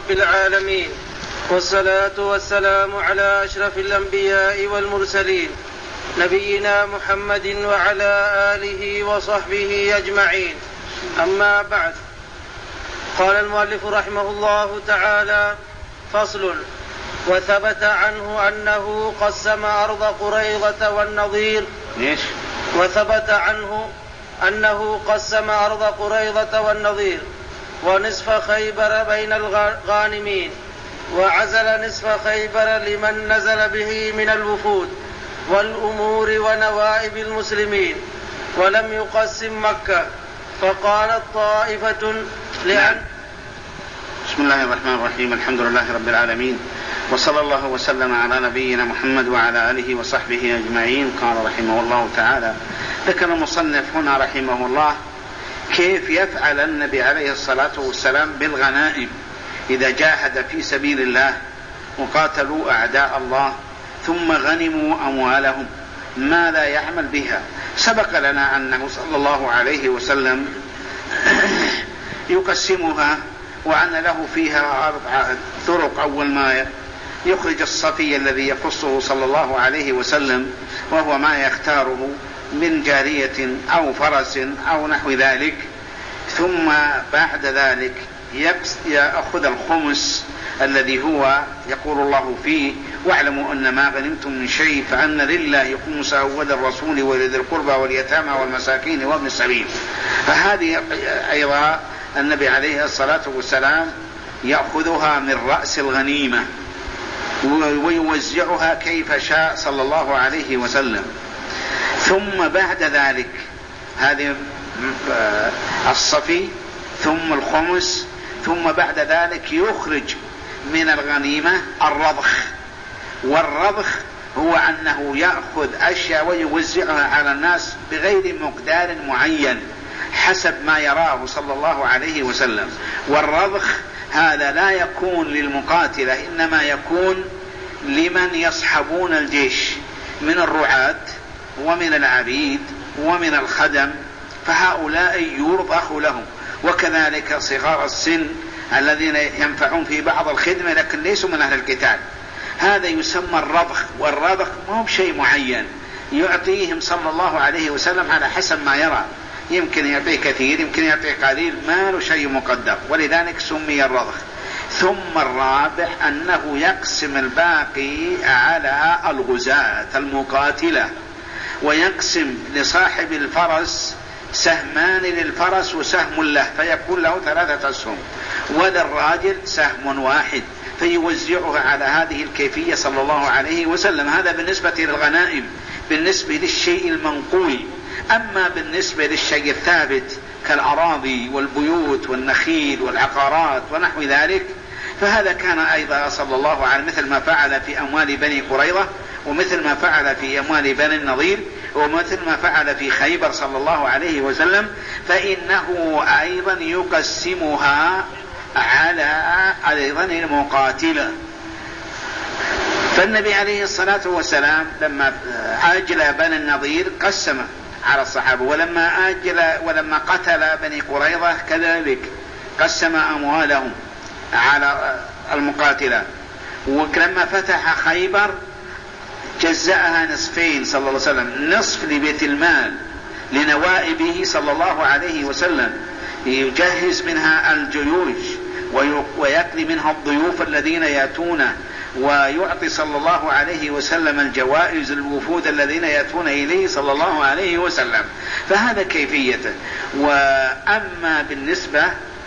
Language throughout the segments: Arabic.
رب العالمين، والصلاة والسلام على أشرف الأنبياء والمرسلين نبينا محمد وعلى آله وصحبه أجمعين. أما بعد، قال المؤلف رحمه الله تعالى: فصل. وثبت عنه أنه قسم أرض قريظة والنضير. وثبت عنه أنه قسم أرض قريظة والنضير ونصف خيبر بين الغانمين، وعزل نصف خيبر لمن نزل به من الوفود والأمور ونوائب المسلمين، ولم يقسم مكة. فقالت طائفة لأن بسم الله الرحمن الرحيم. الحمد لله رب العالمين، وصلى الله وسلم على نبينا محمد وعلى آله وصحبه أجمعين. قال رحمه الله تعالى: ذكر المصنف هنا رحمه الله كيف يفعل النبي عليه الصلاة والسلام بالغنائم إذا جاهد في سبيل الله وقاتلوا أعداء الله ثم غنموا أموالهم، ماذا يعمل بها؟ سبق لنا أنه صلى الله عليه وسلم يقسمها، وأن له فيها 4 طرق. أول ما يخرج الصفي الذي يخصه صلى الله عليه وسلم، وهو ما يختاره من جارية أو فرس أو نحو ذلك، ثم بعد ذلك يأخذ الخمس الذي هو يقول الله فيه: واعلموا أن ما غنمتم من شيء فأن لله خمسه وللرسول ولذي القربى واليتامى والمساكين وابن السبيل. فهذه أيضا النبي عليه الصلاة والسلام يأخذها من رأس الغنيمة ويوزعها كيف شاء صلى الله عليه وسلم. ثم بعد ذلك هذه الصفي ثم الخمس، ثم بعد ذلك يخرج من الغنيمة الرضخ. والرضخ هو أنه يأخذ أشياء ويوزعها على الناس بغير مقدار معين حسب ما يراه صلى الله عليه وسلم. والرضخ هذا لا يكون للمقاتلة، إنما يكون لمن يصحبون الجيش من الرعاة ومن العبيد ومن الخدم، فهؤلاء يرضخ لهم. وكذلك صغار السن الذين ينفعون في بعض الخدمة لكن ليسوا من أهل القتال، هذا يسمى الرضخ. والرضخ ما هو شيء معين، يعطيهم صلى الله عليه وسلم على حسب ما يرى، يمكن يعطيه كثير يمكن يعطيه قليل، ما له شيء مقدر، ولذلك سمي الرضخ. ثم الرابع أنه يقسم الباقي على الغزاة المقاتلة، ويقسم لصاحب الفرس سهمان للفرس وسهم له، فيكون له 3 أسهم، وللراجل سهم واحد، فيوزعها على هذه الكيفية صلى الله عليه وسلم. هذا بالنسبة للغنائم، بالنسبة للشيء المنقول. أما بالنسبة للشيء الثابت كالأراضي والبيوت والنخيل والعقارات ونحو ذلك، فهذا كان أيضا صلى الله عليه مثل ما فعل في أموال بني قريظة، ومثل ما فعل في أموال بني النضير، ومثل ما فعل في خيبر صلى الله عليه وسلم، فإنه أيضا يقسمها على أيضا المقاتلة. فالنبي عليه الصلاة والسلام لما أجل بني النضير قسم على الصحابة، ولما قتل بني قريظة كذلك قسم أموالهم على المقاتلة. ولما فتح خيبر جزأها نصفين صلى الله عليه وسلم، نصف لبيت المال لنوائبه صلى الله عليه وسلم يجهز منها الجيوش ويقضي منها الضيوف الذين يأتونه، ويعطي صلى الله عليه وسلم الجوائز الوفود الذين يأتون إليه صلى الله عليه وسلم. فهذا كيفيته. وأما بالنسبة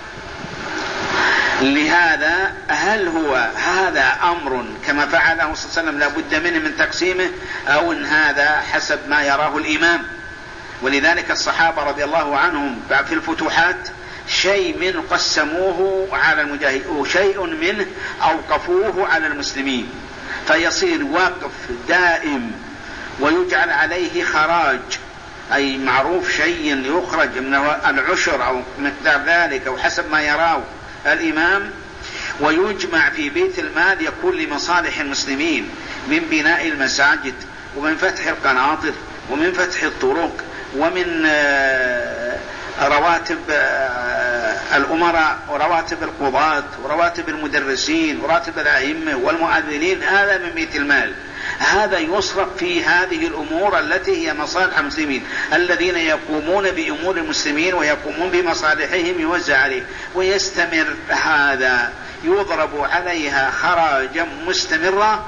لهذا، هل هو هذا أمر كما فعله صلى الله عليه وسلم لا بد منه من تقسيمه، أو إن هذا حسب ما يراه الإمام؟ ولذلك الصحابة رضي الله عنهم في الفتوحات شيء من قسموه على المجاهدين وشيء منه أوقفوه على المسلمين، فيصير واقف دائم ويجعل عليه خراج، أي معروف شيء يخرج من العشر أو مقدار ذلك أو حسب ما يراه الإمام، ويجمع في بيت المال يكون لمصالح المسلمين من بناء المساجد ومن فتح القناطر ومن فتح الطرق ومن رواتب الأمراء ورواتب القضاة ورواتب المدرسين وراتب الأئمة والمؤذنين، هذا من بيت المال، هذا يصرف في هذه الأمور التي هي مصالح المسلمين. الذين يقومون بأمور المسلمين ويقومون بمصالحهم يوزع عليه، ويستمر هذا يضرب عليها خراجا مستمرة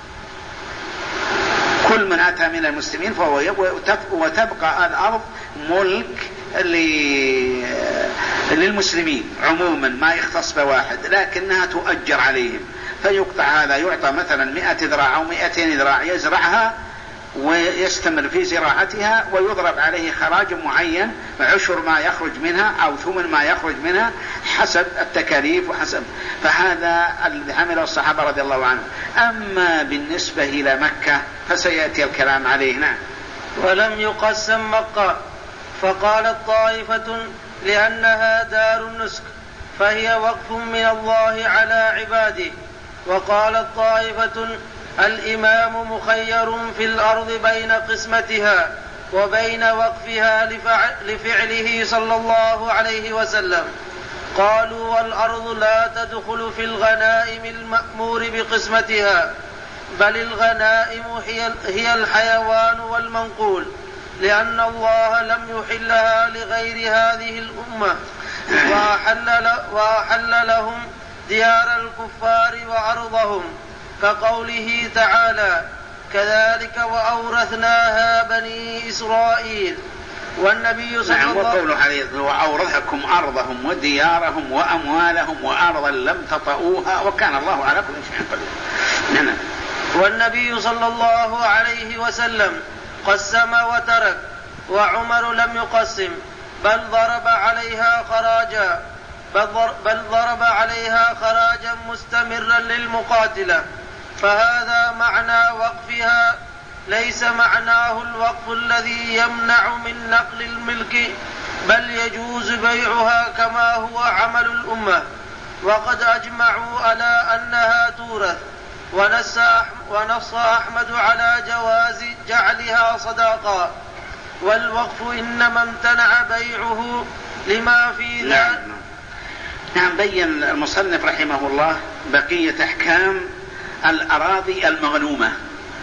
كل من أتى من المسلمين وتبقى الأرض ملك للمسلمين عموما، ما يختص بواحد، لكنها تؤجر عليهم. فيقطع هذا، يعطى مثلا 100 ذراع أو 200 ذراع يزرعها ويستمر في زراعتها، ويضرب عليه خراج معين، عشر ما يخرج منها أو ثمن ما يخرج منها حسب التكاليف وحسب. فهذا الذي عمله الصحابة رضي الله عنهم. أما بالنسبة إلى مكة فسيأتي الكلام عليه. نعم. ولم يقسم مكة، فقالت طائفة لأنها دار النسك فهي وقف من الله على عباده، وقالت طائفة الإمام مخير في الأرض بين قسمتها وبين وقفها لفعله صلى الله عليه وسلم. قالوا والأرض لا تدخل في الغنائم المأمور بقسمتها، بل الغنائم هي الحيوان والمنقول، لأن الله لم يحلها لغير هذه الأمة، وأحل لهم ديار الكفار وأرضهم، كقوله تعالى كذلك وأورثناها بني إسرائيل. والنبي صلى الله عليه وقوله عليه وأورثكم أرضهم وديارهم وأموالهم وأرضا لم تطئوها وكان الله على كل شيء قدير. والنبي صلى الله عليه وسلم قسم وترك، وعمر لم يقسم، بل ضرب عليها خراجا مستمرا للمقاتلة. فهذا معنى وقفها، ليس معناه الوقف الذي يمنع من نقل الملك، بل يجوز بيعها كما هو عمل الأمة. وقد أجمعوا على أنها تورث، ونص أحمد على جواز جعلها صداقا، والوقف إنما امتنع بيعه لما في ذلك. نعم. بين المصنف رحمه الله بقية أحكام الأراضي المغنومة.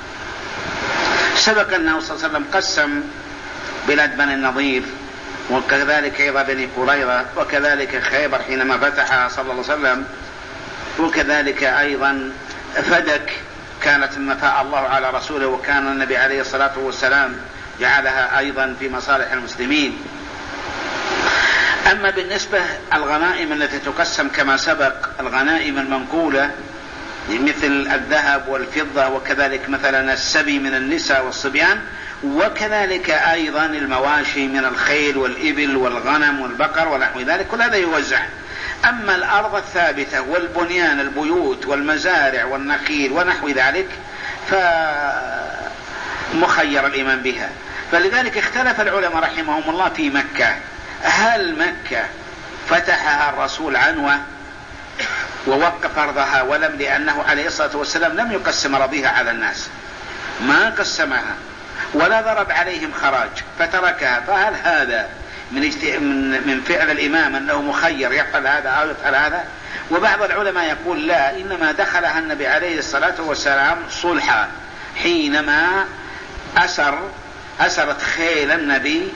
سبق أنه صلى الله عليه وسلم قسم بلاد بني النضير، وكذلك أيضا بني قريظة، وكذلك خيبر حينما فتحها صلى الله عليه وسلم، وكذلك أيضا فدك كانت مفاء الله على رسوله، وكان النبي عليه الصلاة والسلام جعلها أيضا في مصالح المسلمين. أما بالنسبة الغنائم التي تقسم كما سبق، الغنائم المنقولة مثل الذهب والفضة، وكذلك مثلا السبي من النساء والصبيان، وكذلك أيضا المواشي من الخيل والإبل والغنم والبقر ونحو ذلك، كل هذا يوزع. أما الأرض الثابتة والبنيان البيوت والمزارع والنخيل ونحو ذلك فمخير الإمام بها. فلذلك اختلف العلماء رحمهم الله في مكة، هل مكة فتحها الرسول عنوة ووقف أرضها ولم، لأنه عليه الصلاة والسلام لم يقسم أراضيها على الناس، ما قسمها ولا ضرب عليهم خراج فتركها، فهل هذا من فعل الإمام أنه مخير يفعل هذا أو يفعل هذا؟ وبعض العلماء يقول لا، إنما دخلها النبي عليه الصلاة والسلام صلحا، حينما أسرت خيل النبي،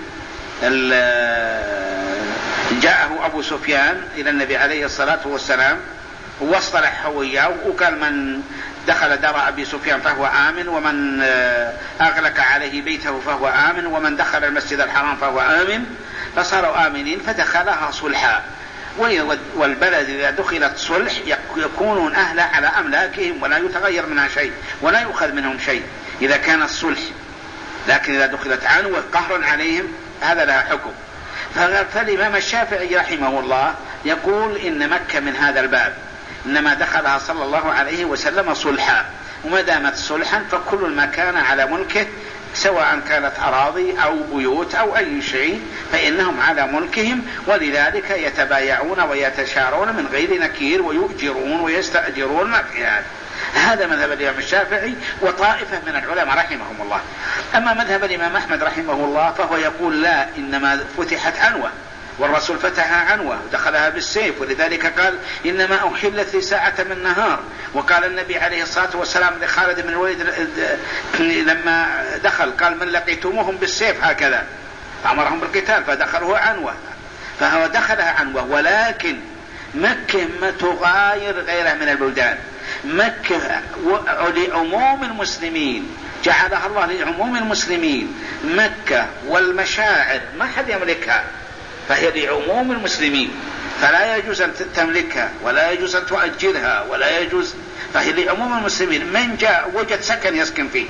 جاءه أبو سفيان إلى النبي عليه الصلاة والسلام واصطلح وياه، وقال من دخل دار أبي سفيان فهو آمن، ومن أغلق عليه بيته فهو آمن، ومن دخل المسجد الحرام فهو آمن، فصاروا آمنين فدخلها صلحا. والبلد إذا دخلت صلح يكونون أهلا على أملاكهم ولا يتغير منها شيء ولا يؤخذ منهم شيء إذا كان الصلح، لكن إذا دخلت عنوة قهر عليهم هذا لها حكم. فالإمام الشافعي رحمه الله يقول إن مكة من هذا الباب، إنما دخلها صلى الله عليه وسلم صلحا، وما دامت صلحا فكل ما كان على ملكه سواء كانت أراضي أو بيوت أو أي شيء فإنهم على ملكهم، ولذلك يتبايعون ويتشارون من غير نكير ويؤجرون ويستأجرون ما في هذا مذهب الإمام الشافعي وطائفة من العلماء رحمهم الله. أما مذهب الإمام أحمد رحمه الله فهو يقول لا، إنما فتحت عنوة، والرسول فتحها عنوة ودخلها بالسيف، ولذلك قال إنما أحلت لي ساعة من نهار. وقال النبي عليه الصلاة والسلام لخالد بن الوليد لما دخل قال من لقيتموهم بالسيف هكذا، أمرهم بالقتال فدخلوه عنوة، فهو دخلها عنوة. ولكن مكة ما تغاير غيرها من البلدان. مكة لعموم المسلمين، جعلها الله لعموم المسلمين. مكة والمشاعر ما حد يملكها، فهي لعموم المسلمين، فلا يجوز أن تملكها ولا يجوز أن تؤجرها ولا يجوز، فهي لعموم المسلمين. من جاء وجد سكن يسكن فيه،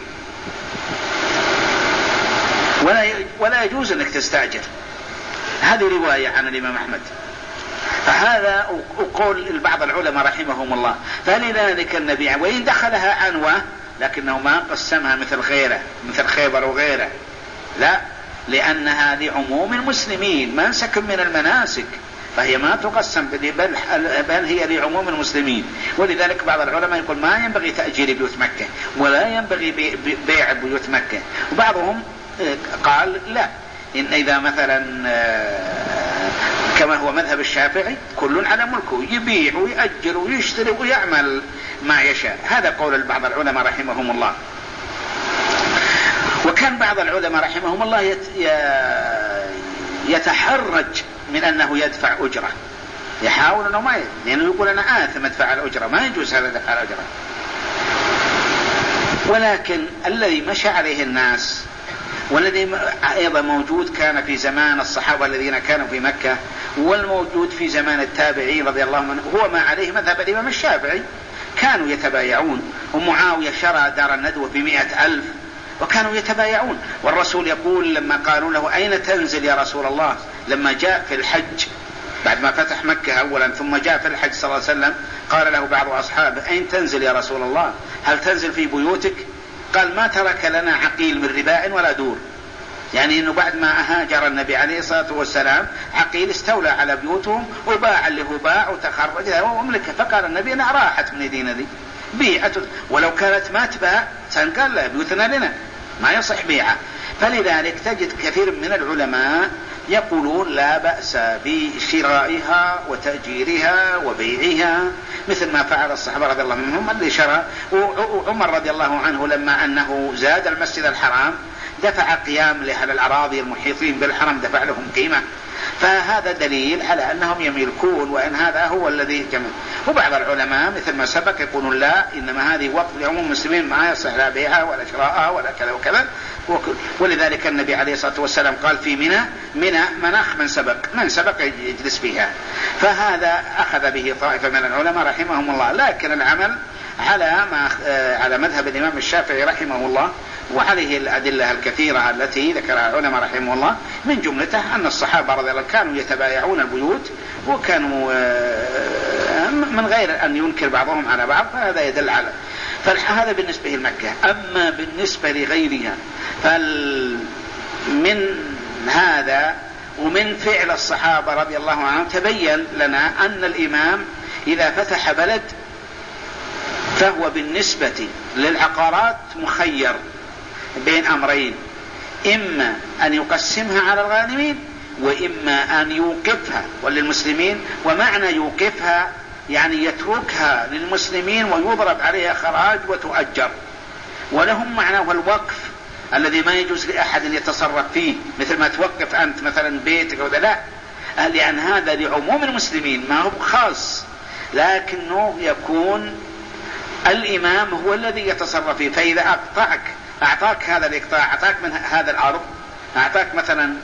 ولا يجوز أنك تستأجر. هذه رواية عن الإمام أحمد. فهذا أقول بعض العلماء رحمهم الله. فلذلك النبي وإن دخلها عنوة لكنه ما قسمها مثل غيره، مثل خيبر وغيره، لا، لأنها لعموم المسلمين منسك من المناسك، فهي ما تقسم، بل هي لعموم المسلمين. ولذلك بعض العلماء يقول ما ينبغي تأجير بيوت مكة ولا ينبغي بيع بيوت مكة. وبعضهم قال لا، إن إذا مثلا كما هو مذهب الشافعي كل على ملكه، يبيع ويأجر ويشتري ويعمل ما يشاء. هذا قول بعض العلماء رحمهم الله. وكان بعض العلماء رحمهم الله يتحرج من أنه يدفع أجرة، يحاول أنه ما لأنه يقول أنا آثم أدفع الأجرة، ما يجوز هذا دفع الأجرة. ولكن الذي مشى عليه الناس والذي أيضا موجود كان في زمان الصحابة الذين كانوا في مكة، والموجود في زمان التابعين رضي الله عنهم، هو ما عليه مذهب الإمام الشافعي. كانوا يتبايعون، ومعاوية شرى دار الندوة ب100,000 وكانوا يتبايعون. والرسول يقول لما قالوا له أين تنزل يا رسول الله، لما جاء في الحج بعد ما فتح مكة أولا ثم جاء في الحج صلى الله عليه وسلم، قال له بعض أصحابه أين تنزل يا رسول الله، هل تنزل في بيوتك؟ قال ما ترك لنا عقيل من رباء ولا دور، يعني أنه بعد ما هاجر النبي عليه الصلاة والسلام عقيل استولى على بيوتهم وباع اللي هو باع وتخرج وملكه. فقال النبي أنا راحت من يدينا ذي بيعة، ولو كانت ما تباع قال لا بيوتنا لنا، ما يصح بيعة. فلذلك تجد كثير من العلماء يقولون لا بأس بشرائها وتأجيرها وبيعها، مثل ما فعل الصحابة رضي الله عنهم اللي شرى. وعمر رضي الله عنه لما أنه زاد المسجد الحرام دفع قيام لأهل الأراضي المحيطين بالحرم، دفع لهم قيمة. فهذا دليل على أنهم يملكون، وأن هذا هو الذي جمع. وبعض العلماء مثل ما سبق يقولون لا، إنما هذه وقت لعموم المسلمين ما يصح لا بيعها ولا شراءها ولا كذا وكذا. ولذلك النبي عليه الصلاة والسلام قال في منى مناخ من سبق يجلس فيها. فهذا أخذ به طائفة من العلماء رحمهم الله، لكن العمل على مذهب الإمام الشافعي رحمه الله، وعليه الأدلة الكثيرة التي ذكرها العلماء رحمه الله. من جملته أن الصحابة رضي الله عنهم كانوا يتبايعون البيوت، وكانوا من غير أن ينكر بعضهم على بعض، فهذا يدل على. فهذا بالنسبة لمكة. أما بالنسبة لغيرها من هذا ومن فعل الصحابة رضي الله عنهم تبين لنا أن الإمام إذا فتح بلد فهو بالنسبة للعقارات مخير بين أمرين، إما أن يقسمها على الغانمين وإما أن يوقفها وللمسلمين. ومعنى يوقفها يعني يتركها للمسلمين ويضرب عليها خراج وتؤجر. ولهم معناه الوقف الذي ما يجوز لأحد أن يتصرف فيه، مثل ما توقف أنت مثلا بيتك أو لا، لأن هذا لعموم المسلمين ما هو خاص، لكنه يكون الإمام هو الذي يتصرف فيه. فإذا أعطاك هذا الإقطاع، أعطاك من هذا الأرض، أعطاك مثلا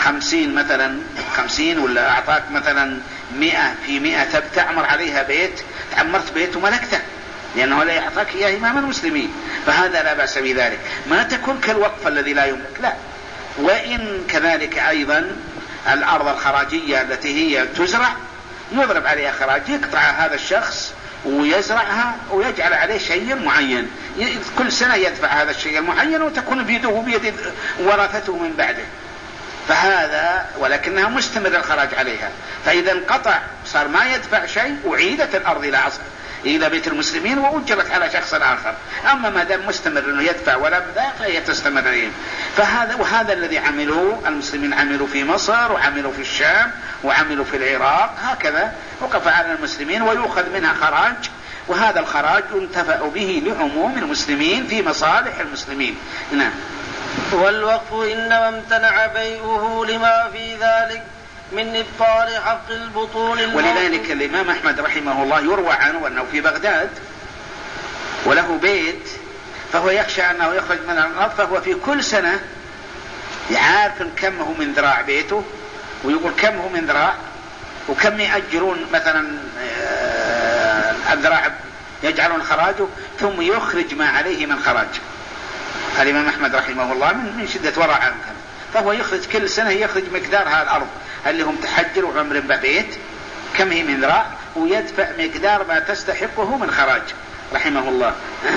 50 ولا أعطاك مثلا 100 في 100 تعمر عليها بيت، تعمرت بيت وملكته، لأنه لا يعطاك إياه إمام المسلمين، فهذا لا بأس بذلك. ما تكون كالوقف الذي لا يملك، لا. وإن كذلك أيضا الأرض الخراجية التي هي تزرع يضرب عليها خراج، يقطع هذا الشخص ويزرعها ويجعل عليه شيء معين، كل سنة يدفع هذا الشيء المعين وتكون بيده وبيد ورثته من بعده، فهذا ولكنها مستمر الخراج عليها. فإذا انقطع صار ما يدفع شيء، أعيدت الأرض إلى إلى بيت المسلمين وأجرت على شخص آخر. أما ما دام مستمر أنه يدفع ولا بدا فهي تستمر عليهم. وهذا الذي عملوا المسلمين، عملوا في مصر وعملوا في الشام وعملوا في العراق، هكذا وقف على المسلمين ويؤخذ منها خراج، وهذا الخراج ينتفع به لعموم المسلمين في مصالح المسلمين. نعم. والوقف إنما امتنع بيعه لما في ذلك من إبطال حق البطون ولذلك الإمام أحمد رحمه الله يروى عنه أنه في بغداد وله بيت، فهو يخشى أنه يخرج من الأرض، فهو في كل سنة يعرف كم هو من ذراع بيته، ويقول كم هو من ذراع وكم يأجرون مثلا الذراع يجعلون خراجه، ثم يخرج ما عليه من خراج. الإمام أحمد رحمه الله من شدة ورع عنه، فهو يخرج كل سنة يخرج مقدار هذا الأرض اللي هم تحجر وعمر ببيت كم هي من ذراع، ويدفع مقدار ما تستحقه من خراج رحمه الله.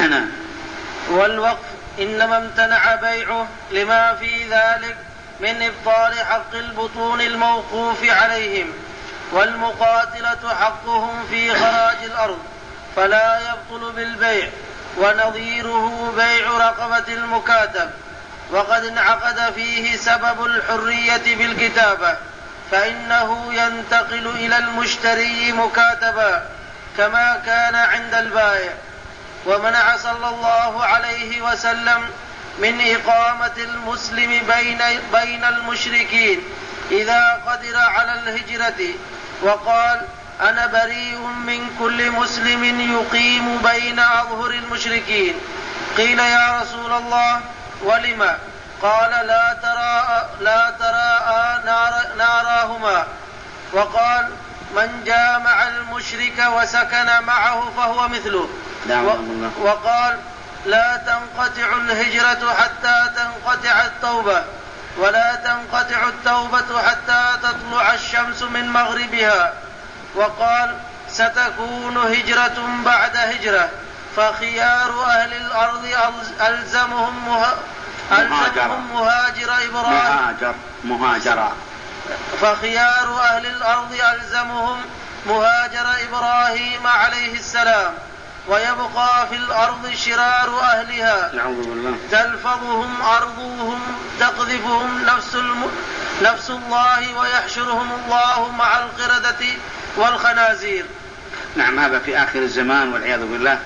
والوقف إنما امتنع بيعه لما في ذلك من إبطال حق البطون الموقوف عليهم، والمقاتلة حقهم في خراج الأرض فلا يبطل بالبيع، ونظيره بيع رقبة المكاتب، وقد انعقد فيه سبب الحرية بالكتابة، فإنه ينتقل إلى المشتري مكاتبا كما كان عند البائع. ومنع صلى الله عليه وسلم من إقامة المسلم بين المشركين إذا قدر على الهجرة، وقال: أنا بريء من كل مسلم يقيم بين أظهر المشركين. قيل: يا رسول الله ولم؟ قال: لا تراءى ناراهما. وقال: من جامع المشرك وسكن معه فهو مثله. وقال: لا تنقطع الهجرة حتى تنقطع التوبة، ولا تنقطع التوبة حتى تطلع الشمس من مغربها. وقال: ستكون هجرة بعد هجرة، فخيار أهل الأرض ألزمهم مهاجر إبراهيم فخيار أهل الأرض ألزمهم مهاجر إبراهيم عليه السلام، ويبقى في الأرض شرار أهلها تلفظهم أرضهم تقذفهم نفس الله، ويحشرهم الله مع القردة والخنازير. نعم، هذا في آخر الزمان والعياذ بالله.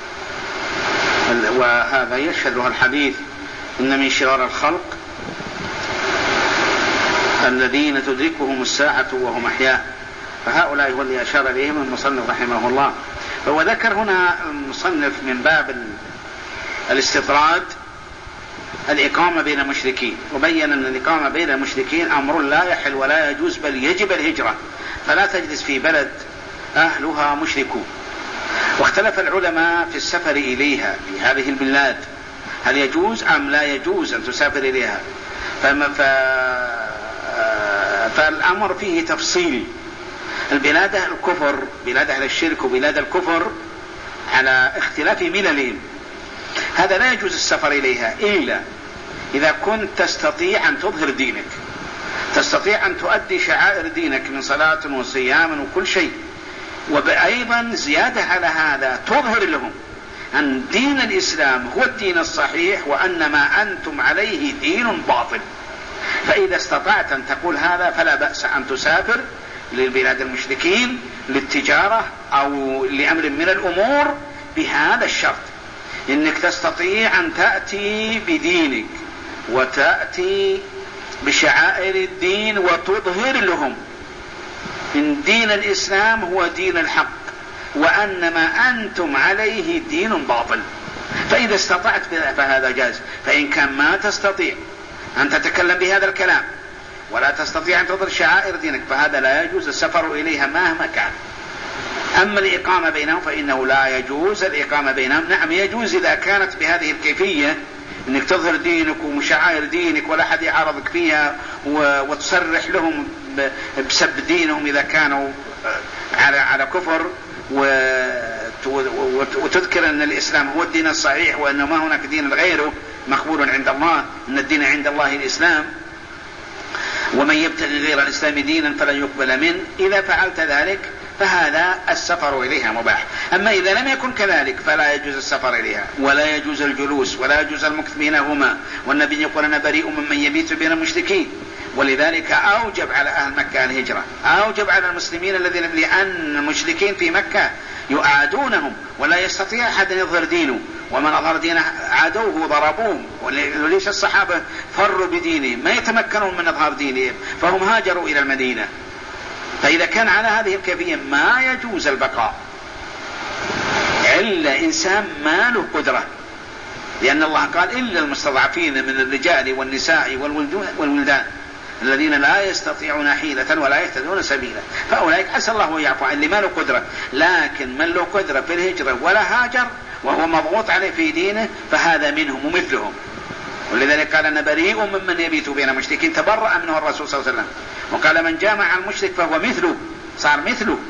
وهذا يشهده الحديث: إن من شرار الخلق الذين تدركهم الساعة وهم أحياء. فهؤلاء هو اللي أشار إليهم المصنف رحمه الله. فهو ذكر هنا المصنف من باب الاستطراد الإقامة بين المشركين، وبين أن الإقامة بين المشركين أمر لا يحل ولا يجوز، بل يجب الهجرة، فلا تجلس في بلد أهلها مشركون. واختلف العلماء في السفر إليها في هذه البلاد، هل يجوز أم لا يجوز أن تسافر إليها؟ فالأمر فيه تفصيل. البلاد الكفر، بلاد أهل الشرك وبلاد الكفر، على اختلاف مللهم، هذا لا يجوز السفر إليها إلا إذا كنت تستطيع أن تظهر دينك، تستطيع أن تؤدي شعائر دينك من صلاة وصيام وكل شيء. وأيضا زيادة على هذا تظهر لهم أن دين الإسلام هو الدين الصحيح، وأن ما أنتم عليه دين باطل. فإذا استطعت أن تقول هذا فلا بأس أن تسافر للبلاد المشركين للتجارة أو لأمر من الأمور، بهذا الشرط: إنك تستطيع أن تأتي بدينك وتأتي بشعائر الدين وتظهر لهم إن دين الإسلام هو دين الحق، وأن ما أنتم عليه دين باطل. فإذا استطعت فهذا جاز. فإن كان ما تستطيع أن تتكلم بهذا الكلام ولا تستطيع أن تظهر شعائر دينك، فهذا لا يجوز السفر إليها مهما كان. أما الإقامة بينهم فإنه لا يجوز الإقامة بينهم. نعم، يجوز إذا كانت بهذه الكيفية، أنك تظهر دينك ومشاعر دينك ولا أحد يعارضك فيها، وتصرح لهم بسب دينهم إذا كانوا على كفر، وتذكر أن الإسلام هو الدين الصحيح، وأن ما هناك دين غيره مقبول عند الله، أن الدين عند الله الإسلام، ومن يبتغي غير الإسلام دينا فلن يقبل منه. إذا فعلت ذلك فهذا السفر إليها مباح. أما إذا لم يكن كذلك فلا يجوز السفر إليها، ولا يجوز الجلوس، ولا يجوز المكث بينهما. والنبي يقول أنا بريء ممن يبيت بين المشركين، ولذلك أوجب على أهل مكة الهجرة، أوجب على المسلمين الذين، لأن المشركين في مكة يعادونهم ولا يستطيع أحد أن يظهر دينه، ومن أظهر دينه عادوه وضربوه. وليش الصحابة فروا بدينهم؟ ما يتمكنون من إظهار دينهم، فهم هاجروا إلى المدينة. فإذا كان على هذه الكيفية ما يجوز البقاء إلا إنسان ما له قدرة، لأن الله قال إلا المستضعفين من الرجال والنساء والولدان الذين لا يستطيعون حيلة ولا يهتدون سبيلا، فأولئك عسى الله أن يعفو عن اللي ما له قدرة. لكن من له قدرة في الهجرة ولا هاجر وهو مضغوط عليه في دينه فهذا منهم ومثلهم. ولذلك قال أنا بريء ممن يبيت بين المشركين، تبرأ منه الرسول صلى الله عليه وسلم، وقال من جامع المشرك فهو مثله، صار مثله.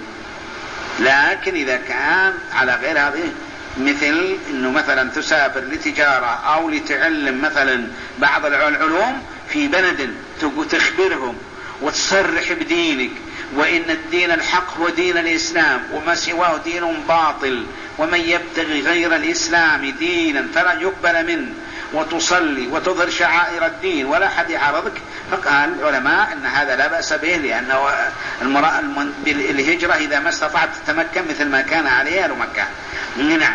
لكن إذا كان على غير هذه، مثل أنه مثلا تسافر لتجارة أو لتعلم مثلا بعض العلوم في بلد، تخبرهم وتصرح بدينك، وإن الدين الحق هو دين الإسلام وما سواه دين باطل، ومن يبتغي غير الإسلام دينا فلا يقبل منه، وتصلي وتظهر شعائر الدين ولا أحد يعارضك. فقال العلماء أن هذا لا بأس به، لأنه المرأة بالهجرة إذا ما استطعت تتمكن مثل ما كان عليه أهل مكة. نعم.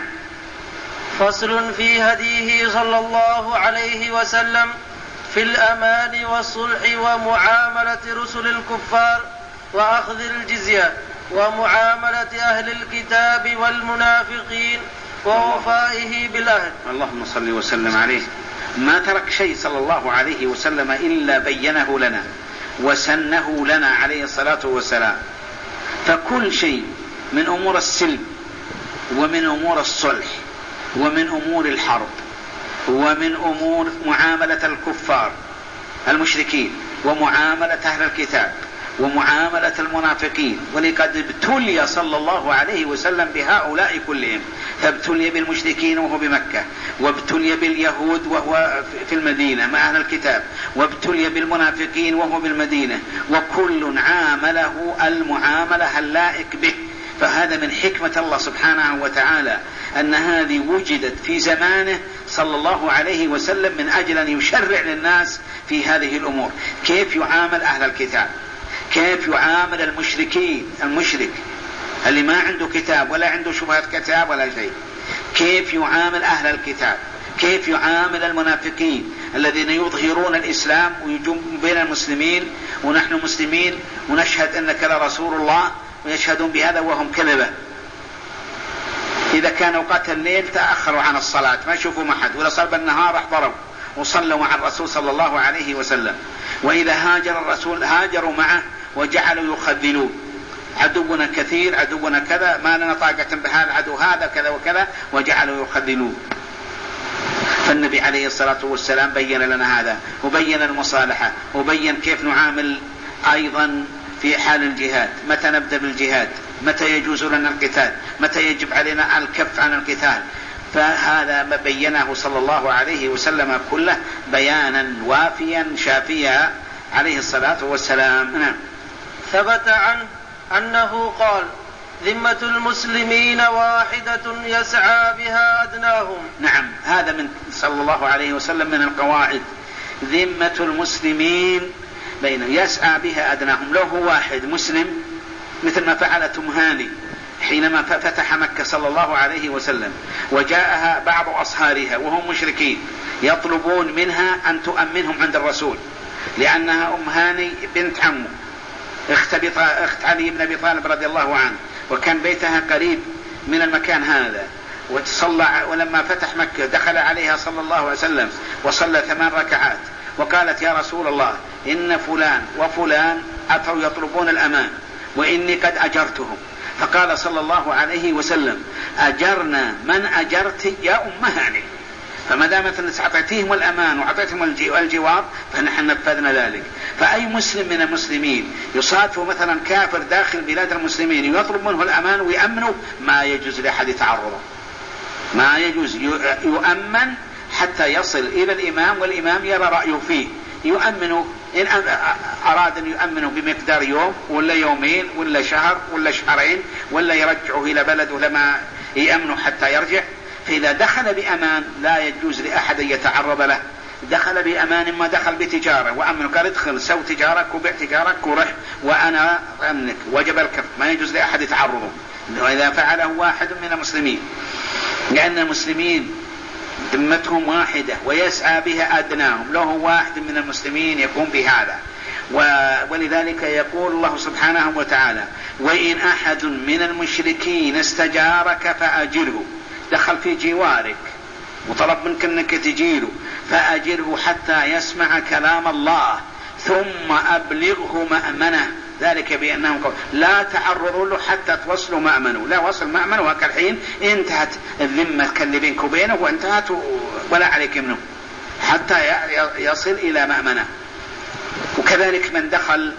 فصل في هديه صلى الله عليه وسلم في الأمان والصلح ومعاملة رسل الكفار وأخذ الجزية ومعاملة أهل الكتاب والمنافقين ووفائه بالعهد. اللهم صل وسلم عليه. ما ترك شيء صلى الله عليه وسلم إلا بينه لنا وسنه لنا عليه الصلاة والسلام. فكل شيء من أمور السلم ومن أمور الصلح ومن أمور الحرب ومن أمور معاملة الكفار المشركين ومعاملة أهل الكتاب ومعاملة المنافقين، ولقد ابتلي صلى الله عليه وسلم بهؤلاء كلهم، فابتلي بالمشركين وهو بمكة، وابتلي باليهود وهو في المدينة مع أهل الكتاب، وابتلي بالمنافقين وهو بالمدينة، وكل عامله المعاملة اللائق به. فهذا من حكمة الله سبحانه وتعالى أن هذه وجدت في زمانه صلى الله عليه وسلم من أجل أن يشرع للناس في هذه الأمور. كيف يعامل أهل الكتاب، كيف يعامل المشركين، المشرك اللي ما عنده كتاب ولا عنده شبهة كتاب ولا شيء، كيف يعامل أهل الكتاب، كيف يعامل المنافقين الذين يظهرون الإسلام ويجون بين المسلمين ونحن مسلمين ونشهد أنك لرسول الله ويشهدون بهذا وهم كذبة. إذا كان أوقات الليل تأخروا عن الصلاة ما يشوفوا محد، وإذا صار بالنهار احضروا وصلوا مع الرسول صلى الله عليه وسلم. وإذا هاجر الرسول هاجروا معه وجعلوا يخذلون، عدونا كثير، عدونا كذا، ما لنا طاقة بهذا العدو هذا كذا وكذا، وجعلوا يخذلون. فالنبي عليه الصلاة والسلام بين لنا هذا، وبين المصالحة، وبين كيف نعامل أيضا في حال الجهاد، متى نبدأ بالجهاد، متى يجوز لنا القتال، متى يجب علينا الكف عن القتال. فهذا ما بينه صلى الله عليه وسلم كله بيانا وافيا شافيا عليه الصلاة والسلام. نعم. ثبت عنه أنه قال ذمة المسلمين واحدة يسعى بها أدناهم. نعم، هذا من صلى الله عليه وسلم من القواعد، ذمة المسلمين بين يسعى بها أدناهم. له واحد مسلم مثل ما فعلت أم هاني حينما فتح مكة صلى الله عليه وسلم، وجاءها بعض أصهارها وهم مشركين يطلبون منها أن تؤمنهم عند الرسول، لأنها أم هاني بنت عمه اخت علي بن أبي طالب رضي الله عنه، وكان بيتها قريب من المكان هذا. وتصلى، ولما فتح مكة دخل عليها صلى الله عليه وسلم وصلى 8 ركعات، وقالت يا رسول الله إن فلان وفلان أتوا يطلبون الأمان وإني قد أجرتهم. فقال صلى الله عليه وسلم أجرنا من أجرت يا أم هاني، فما دامت أعطيتهم الأمان وأعطيتهم الجواب فنحن نفذنا ذلك. فأي مسلم من المسلمين يصادف مثلا كافر داخل بلاد المسلمين ويطلب منه الأمان ويأمنه، ما يجوز لأحد يتعرضه، ما يجوز، يؤمن حتى يصل إلى الإمام والإمام يرى رأيه فيه، يؤمنه إن أراد أن يؤمنوا بمقدار يوم ولا يومين ولا شهر ولا شهرين ولا يرجعوا إلى بلده لما يأمنوا حتى يرجع. فإذا دخل بأمان لا يجوز لأحد أن يتعرض له. دخل بأمان ما دخل بتجارة وأمنه قال ادخل سو تجارك وبيع تجارك ورح وأنا أمنك وجب الكف، ما يجوز لأحد يتعرضه وإذا فعله واحد من المسلمين، لأن المسلمين ذمتهم واحدة ويسعى بها أدناهم، له واحد من المسلمين يقوم بهذا. ولذلك يقول الله سبحانه وتعالى وإن أحد من المشركين استجارك فأجره، دخل في جوارك وطلب منك أنك تجيره فأجره حتى يسمع كلام الله ثم أبلغه مأمنه، ذلك بأنهم قالوا لا تعرضوا له حتى توصلوا مأمنه. لا وصل مأمنه وكالحين انتهت الذمة اللي بينك وبينه وانتهت ولا عليك منه حتى يصل إلى مأمنه. وكذلك من دخل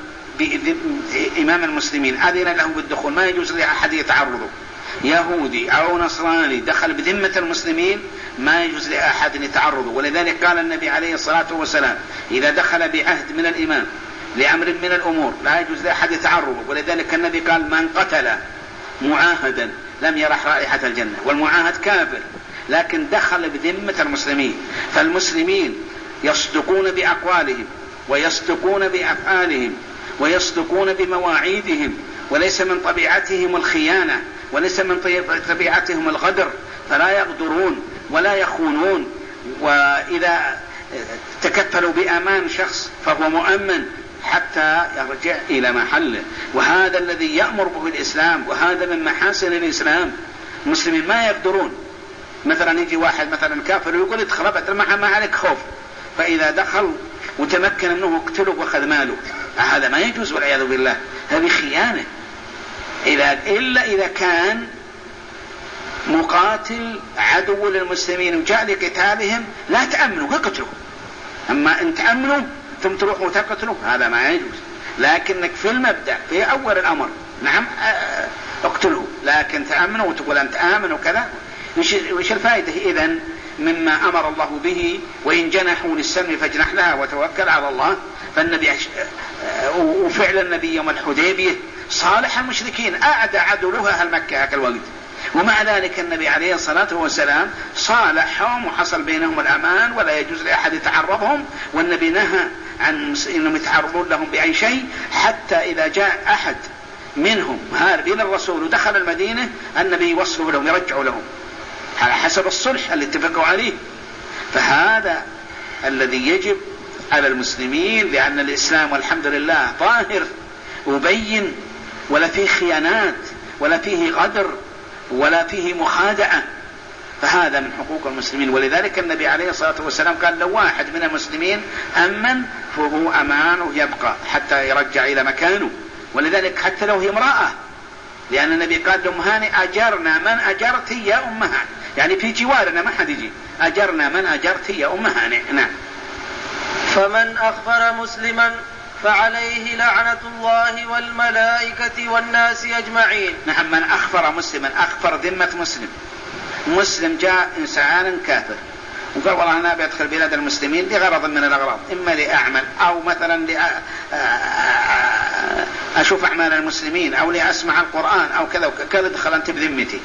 بإمام المسلمين أذن له بالدخول، ما يجوز لأحد يتعرضه. يهودي أو نصراني دخل بذمة المسلمين ما يجوز لأحد يتعرضه. ولذلك قال النبي عليه الصلاة والسلام إذا دخل بعهد من الإمام لأمر من الأمور لا يجوز لأحد يتعرضه. ولذلك النبي قال من قتل معاهدا لم يرح رائحة الجنة، والمعاهد كافر لكن دخل بذمة المسلمين. فالمسلمين يصدقون بأقوالهم ويصدقون بأفعالهم ويصدقون بمواعيدهم، وليس من طبيعتهم الخيانة وليس من طبيعتهم الغدر، فلا يغدرون ولا يخونون. وإذا تكفلوا بأمان شخص فهو مؤمن حتى يرجع إلى محله. وهذا الذي يأمر به الإسلام، وهذا من محاسن الإسلام. المسلمين ما يقدرون مثلا يجي واحد مثلا كافر ويقول ادخل بدل ما عليك خوف، فإذا دخل وتمكن منه اقتله واخذ ماله، هذا ما يجوز والعياذ بالله، هذه خيانة. إلا إذا كان مقاتل عدو للمسلمين وجاء لقتالهم لا تأمنوا اقتلوا. أما أن تأمنوا ثم تروحوا وتقتلوا هذا ما يجوز. لكنك في المبدأ في أول الأمر نعم اقتلوا، لكن تأمنوا وتقول أنت آمن وكذا. وش الفائدة إذن مما أمر الله به؟ وإن جنحوا للسلم فاجنح لها وتوكل على الله. فالنبي وفعل النبي يوم الحديبية صالح المشركين، أعدى عدلها أهل مكة هكا الوقت، ومع ذلك النبي عليه الصلاة والسلام صالحهم وحصل بينهم الأمان ولا يجوز لأحد يتعرضهم. والنبي نهى عن أنهم يتعرضون لهم بأي شيء، حتى إذا جاء أحد منهم هاربين الرسول ودخل المدينة النبي يوصلوا لهم يرجعوا لهم على حسب الصلح اللي اتفقوا عليه. فهذا الذي يجب على المسلمين، لأن الإسلام والحمد لله ظاهر وبين ولا فيه خيانات ولا فيه غدر ولا فيه مخادعة، فهذا من حقوق المسلمين. ولذلك النبي عليه الصلاة والسلام قال لو واحد من المسلمين أمن فهو أمانه يبقى حتى يرجع إلى مكانه. ولذلك حتى لو هي امرأة، لأن النبي قال لهم هاني أجرنا من أجرت يا أمها، يعني في جوارنا ما حد يجي، أجرنا من أجرت يا أمها. نعم. فمن أخبر مسلما فعليه لعنة الله والملائكة والناس أجمعين. نعم. من أخبر مسلما، أخبر ذمة مسلم جاء إنسان كافر وقال والله أنا بيدخل بلاد المسلمين لغرض من الأغراض، إما لأعمل أو مثلا أشوف أعمال المسلمين أو لأسمع القرآن أو كذا وكذا، دخل أنت بذمتي.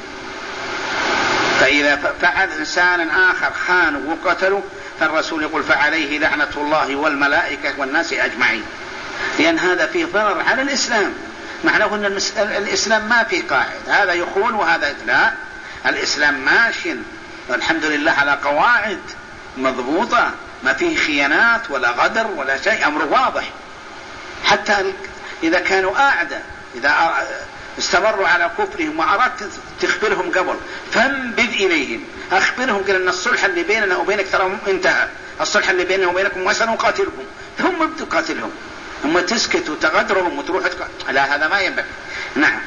فإذا فعل إنسان آخر خانه وقتله فالرسول يقول فعليه لعنة الله والملائكة والناس أجمعين، لأن هذا فيه ضرر على الإسلام. معناه أن الإسلام ما فيه قاعد هذا يخون وهذا لا، الإسلام ماشي والحمد لله على قواعد مضبوطة، ما فيه خيانات ولا غدر ولا شيء، أمر واضح. حتى إذا كانوا أعداء إذا استمروا على كفرهم وأردت تخبرهم قبل فانبذ إليهم، أخبرهم قال أن الصلح اللي بيننا وبينك ترى انتهى، الصلح اللي بيننا وبينكم وسنقاتلهم، ثم ابدوا قاتلهم، ثم تسكت وتغدرهم وتروح لا، هذا ما ينبغي. نعم.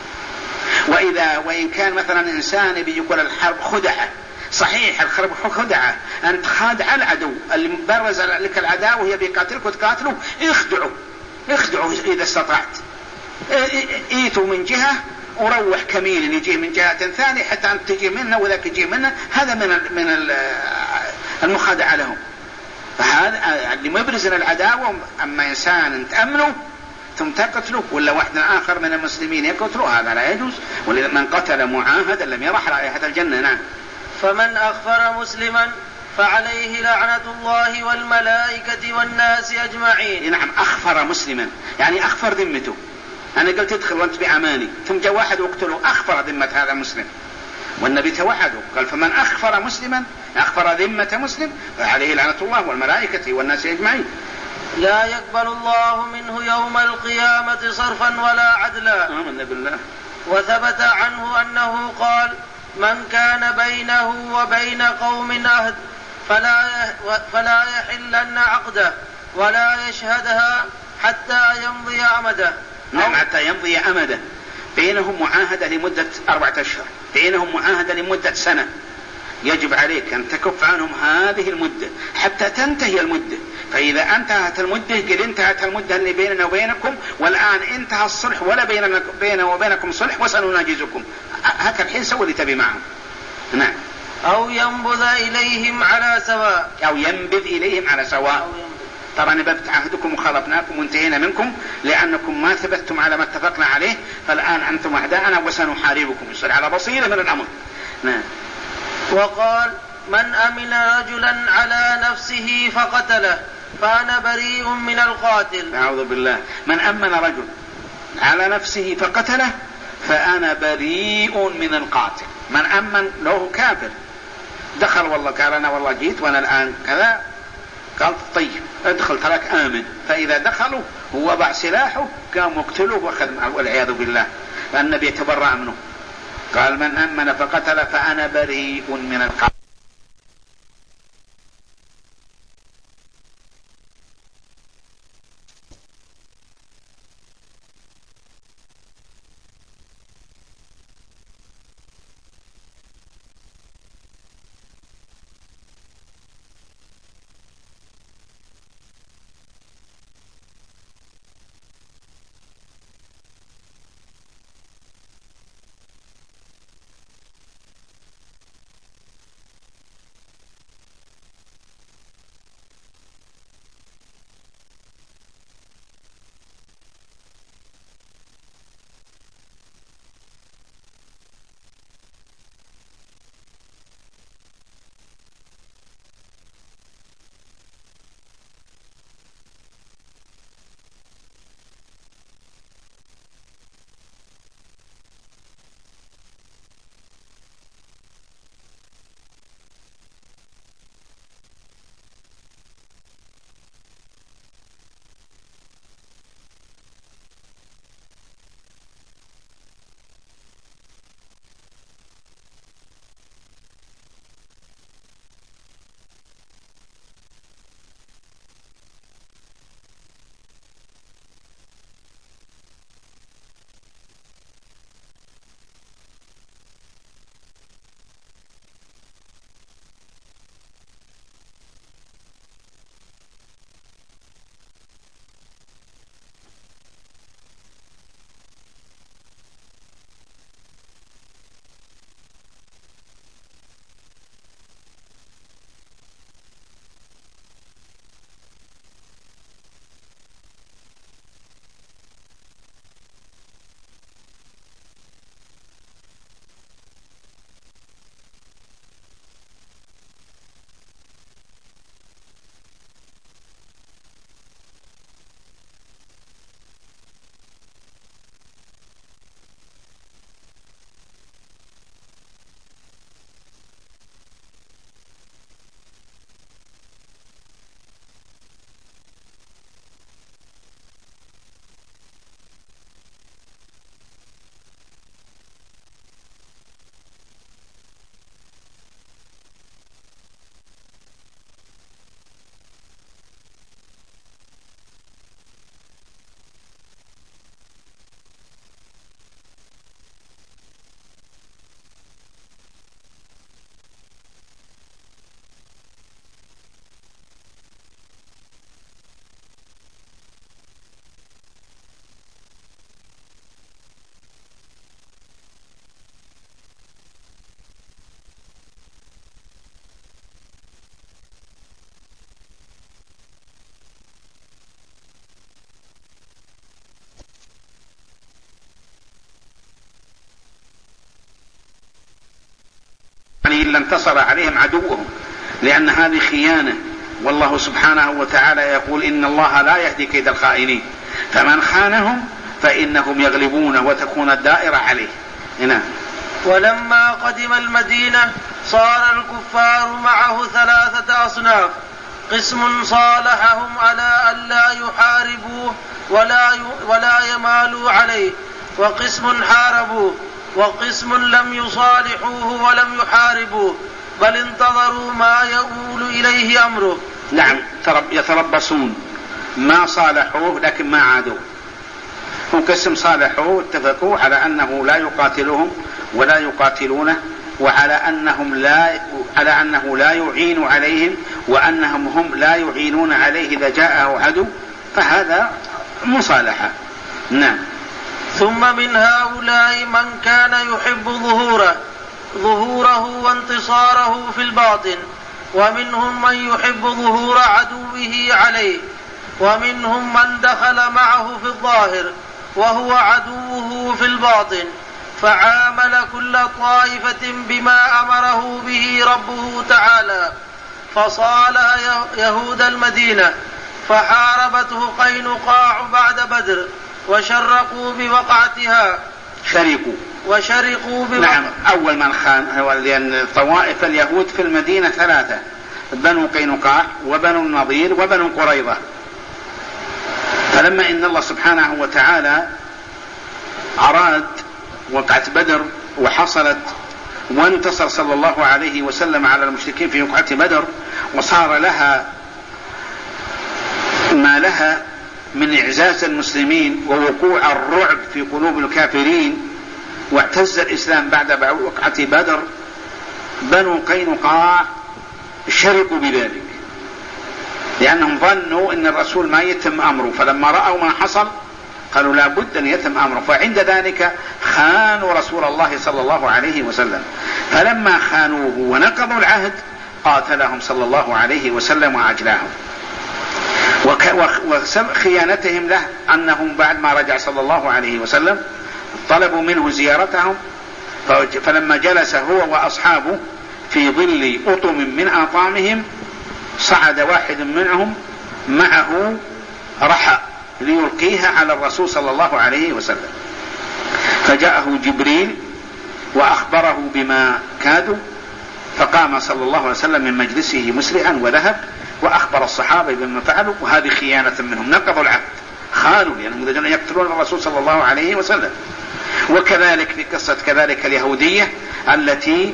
وإن كان مثلا إنسان بيقول الحرب خدعة، صحيح الحرب خدعة، أن تخادع العدو اللي مبرز لك العداوة وهي بيقاتلك وتقاتله، اخدعوا إذا استطعت، ايتوا من جهة وروح كميل يجيه من جهة ثانية حتى أنت تجي منه وذاك يجي منه، هذا من المخادعة لهم. فهذا اللي مبرز العداوة. أما إنسان تأمنه ثم تقتله، ولا واحد آخر من المسلمين يقتله، هذا لا يجوز. ولمن قتل معاهدا لم يرح رائحة الجنة. نعم. فمن أخفر مسلما فعليه لعنة الله والملائكة والناس أجمعين. نعم، أخفر مسلما يعني أخفر ذمته. أنا قلت ادخل وأنت بأماني، ثم جاء واحد واقتله، أخفر ذمة هذا المسلم. والنبي توعده قال فمن أخفر مسلما، أخفر ذمة مسلم، فعليه لعنة الله والملائكة والناس أجمعين. لا يقبل الله منه يوم القيامة صرفا ولا عدلا. آمنا بالله. وثبت عنه أنه قال من كان بينه وبين قوم عهد فلا يحلن عقده ولا يشهدها حتى يمضي أمده. نعم، حتى يمضي أمده. بينهم معاهدة لمدة 4 أشهر، بينهم معاهدة لمدة سنة، يجب عليك أن تكف عنهم هذه المدة حتى تنتهي المدة. فإذا انتهت المدة قد انتهت المدة اللي بيننا وبينكم، والآن انتهى الصلح ولا بيننا وبينكم صلح وسنناجزكم، هكذا الحين سوي اللي تبي معهم. نعم. أو ينبذ إليهم على سواء. أو ينبذ إليهم على سواء. طبعا نبذت عهدكم وخلفناكم وانتهينا منكم لأنكم ما ثبتتم على ما اتفقنا عليه، فالآن أنتم أعداءنا وسنحاربكم. يصير على بصيرة من الأمر. نعم. وقال من أمن رجلا على نفسه فقتله فأنا بريء من القاتل. أعوذ بالله. من أمن رجل على نفسه فقتله فأنا بريء من القاتل. من أمن له كافر دخل، والله قال أنا والله جيت وأنا الآن كذا، قال طيب ادخل تراك آمن. فإذا دخلوا هو وضع سلاحه قام يقتله وأخذ معه والعياذ بالله، فالنبي يتبرأ منه. قال من أمن فقتل فأنا بريء من القاتل. وإلا انتصر عليهم عدوهم، لأن هذه خيانة. والله سبحانه وتعالى يقول إن الله لا يهدي كيد الخائنين، فمن خانهم فإنهم يغلبونه وتكون الدائرة عليه. هنا ولما قدم المدينة صار الكفار معه 3 أصناف: قسم صالحهم على ألا يحاربوه ولا يمالوا عليه، وقسم حاربوه، وقسم لم يصالحوه ولم يحاربوه بل انتظروا ما يؤول إليه أمره. نعم، يتربصون، ما صالحوه لكن ما عادوا. وقسم صالحوه اتفقوا على أنه لا يقاتلهم ولا يقاتلونه، وعلى أنه لا يعين عليهم، وأنهم هم لا يعينون عليه إذا جاءه عدو، فهذا مصالحة. نعم. ثم من هؤلاء من كان يحب ظهوره وانتصاره في الباطن، ومنهم من يحب ظهور عدوه عليه، ومنهم من دخل معه في الظاهر وهو عدوه في الباطن، فعامل كل طائفة بما أمره به ربه تعالى. فصالح يهود المدينة فحاربته قينقاع بعد بدر وشرقوا بوقعتها. نعم، أول من خان هو، لأن طوائف اليهود في المدينة 3: بنو قينقاع وبنو النضير وبنو قريظة. فلما إن الله سبحانه وتعالى أراد وقعة بدر وحصلت وانتصر صلى الله عليه وسلم على المشركين في وقعة بدر، وصار لها ما لها من إعزاز المسلمين ووقوع الرعب في قلوب الكافرين، واعتز الإسلام بعد وقعة بدر، بنو قينقاع شرقوا بذلك، لأنهم ظنوا أن الرسول ما يتم أمره، فلما رأوا ما حصل قالوا لا بد أن يتم أمره، فعند ذلك خانوا رسول الله صلى الله عليه وسلم. فلما خانوه ونقضوا العهد قاتلهم صلى الله عليه وسلم وعجلاهم. وخيانتهم له أنهم بعد ما رجع صلى الله عليه وسلم طلبوا منه زيارتهم، فلما جلس هو وأصحابه في ظل أطم من أطامهم صعد واحد منهم معه رحى ليلقيها على الرسول صلى الله عليه وسلم، فجاءه جبريل وأخبره بما كادوا، فقام صلى الله عليه وسلم من مجلسه مسرعا وذهب وأخبر الصحابة بما فعلوا، وهذه خيانة منهم، نقضوا العهد، خانوا لأنهم يريدون أن يقتلون الرسول صلى الله عليه وسلم. وكذلك في قصة كذلك اليهودية التي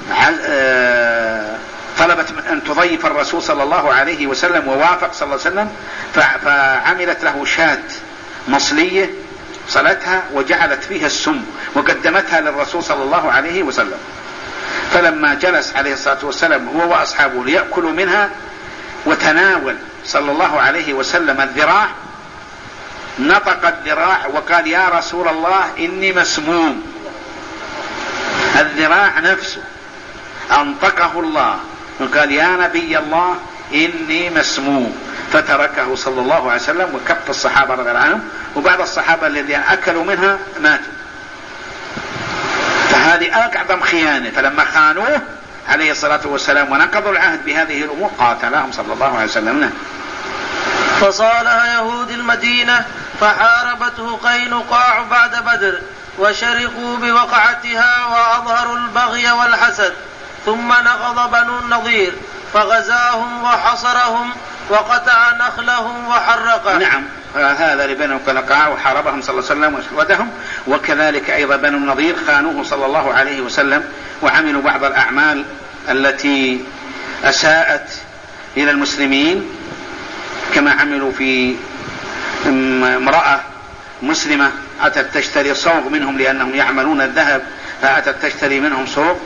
طلبت أن تضيف الرسول صلى الله عليه وسلم، ووافق صلى الله عليه وسلم، فعملت له شاة مصلية صلتها وجعلت فيها السم وقدمتها للرسول صلى الله عليه وسلم. فلما جلس عليه الصلاة والسلام هو وأصحابه ليأكلوا منها وتناول صلى الله عليه وسلم الذراع، نطق الذراع وقال: يا رسول الله إني مسموم. الذراع نفسه أنطقه الله وقال: يا نبي الله إني مسموم. فتركه صلى الله عليه وسلم وكف الصحابة رضي الله عنهم، وبعض الصحابة الذين أكلوا منها ماتوا. فهذه أعظم خيانة. فلما خانوه عليه الصلاة والسلام ونقضوا العهد بهذه الأمور قاتلهم صلى الله عليه وسلم. فصالح يهود المدينة فحاربته قينقاع بعد بدر وشرقوا بوقعتها وأظهروا البغي والحسد، ثم نقض بنو النضير فغزاهم وحصرهم وقطع نخلهم وحرقهم. نعم، هذا لبنو قينقاع وحاربهم صلى الله عليه وسلم وشردهم. وكذلك أيضا بنو النضير خانوه صلى الله عليه وسلم وعملوا بعض الأعمال التي أساءت إلى المسلمين، كما عملوا في امرأة مسلمة أتت تشتري صوغ منهم لأنهم يعملون الذهب، فأتت تشتري منهم صوغ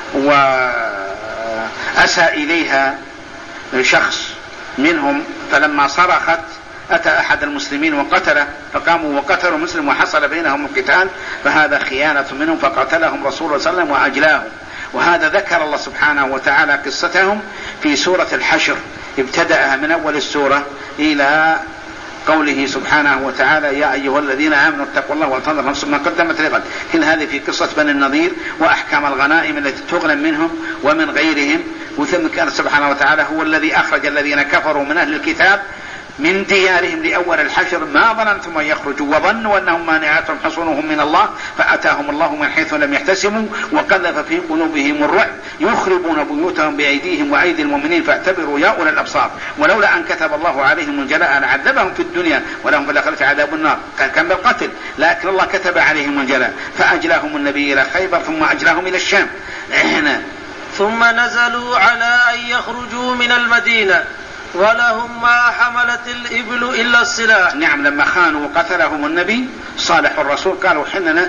وأساء إليها شخص منهم، فلما صرخت أتى أحد المسلمين وقتله، فقاموا وقتلوا مسلم وحصل بينهم القتال، فهذا خيانة منهم، فقتلهم رسول الله صلى الله عليه وسلم وأجلاهم. وهذا ذكر الله سبحانه وتعالى قصتهم في سورة الحشر، ابتدأها من أول السورة إلى قوله سبحانه وتعالى يا أيها الذين آمنوا اتقوا الله ولتنظر نفس ما قدمت لغد. كل هذه في قصة بني النضير وأحكام الغنائم التي تغنم منهم ومن غيرهم. وثم كان سبحانه وتعالى هو الذي أخرج الذين كفروا من أهل الكتاب من ديارهم لأول الحشر ما ظننتم أن يخرجوا وظنوا أنهم مانعتهم حصونهم من الله فأتاهم الله من حيث لم يحتسبوا وقذف في قلوبهم الرعب يخربون بيوتهم بأيديهم وأيدي المؤمنين فاعتبروا يا أولي الأبصار ولولا أن كتب الله عليهم الجلاء لعذبهم في الدنيا ولهم في الآخرة عذاب النار. كان بالقتل لكن الله كتب عليهم الجلاء فأجلاهم النبي إلى خيبر ثم أجلاهم إلى الشام. ثم نزلوا على أن يخرجوا من المدينة ولهم ما حملت الإبل إلا السلاح. نعم لما خانوا وقتلهم النبي صالح الرسول قالوا حنا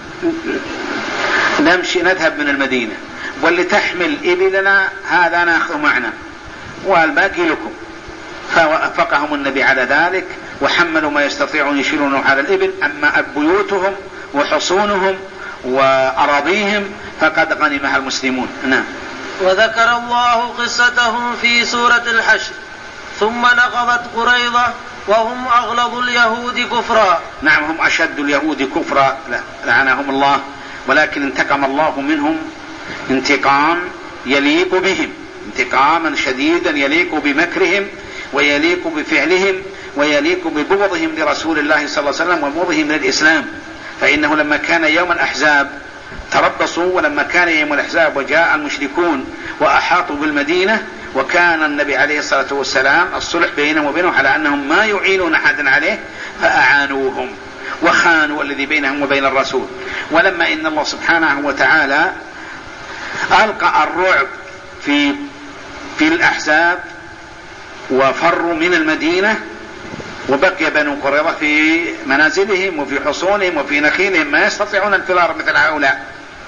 نمشي نذهب من المدينة واللي تحمل إبلنا هذا نأخذ معنا والباقي لكم. فوافقهم النبي على ذلك وحملوا ما يستطيعون يشيلونه على الإبل. أما بيوتهم وحصونهم وأراضيهم فقد غنمها المسلمون. نعم. وذكر الله قصتهم في سورة الحشر. ثم نقضت قريظة وهم أغلظ اليهود كفرا. نعم هم أشد اليهود كفرا لعنهم الله ولكن انتقم الله منهم انتقام يليق بهم انتقاما شديدا يليق بمكرهم ويليق بفعلهم ويليق ببغضهم لرسول الله صلى الله عليه وسلم وبغضهم للإسلام. فإنه لما كان يوم الأحزاب تربصوا ولما كان يوم الأحزاب وجاء المشركون وأحاطوا بالمدينة وكان النبي عليه الصلاة والسلام الصلح بينهم وبينهم على أنهم ما يعينون أحدا عليه فأعانوهم وخانوا الذي بينهم وبين الرسول. ولما إن الله سبحانه وتعالى ألقى الرعب في الأحزاب وفروا من المدينة وبقي بنو قريظة في منازلهم وفي حصونهم وفي نخيلهم ما يستطيعون الفرار مثل هؤلاء.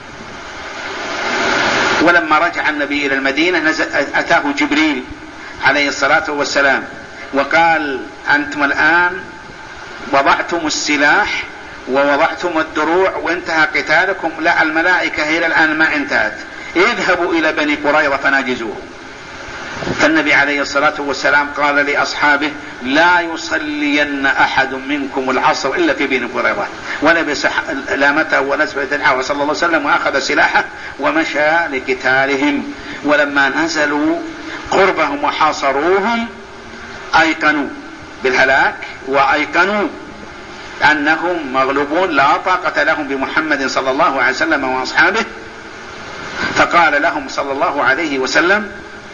ولما رجع النبي إلى المدينة أتاه جبريل عليه الصلاة والسلام وقال أنتم الآن وضعتم السلاح ووضعتم الدروع وانتهى قتالكم. لا الملائكة إلى الآن ما انتهت اذهبوا إلى بني قريظة فناجزوهم. فالنبي عليه الصلاة والسلام قال لأصحابه لا يصلين أحد منكم العصر إلا في بني قريظة ولبس لامته ونسبة الحاوة صلى الله عليه وسلم وأخذ سلاحه ومشى لقتالهم. ولما نزلوا قربهم وحاصروهم أيقنوا بالهلاك وأيقنوا أنهم مغلوبون لا طاقة لهم بمحمد صلى الله عليه وسلم وأصحابه. فقال لهم صلى الله عليه وسلم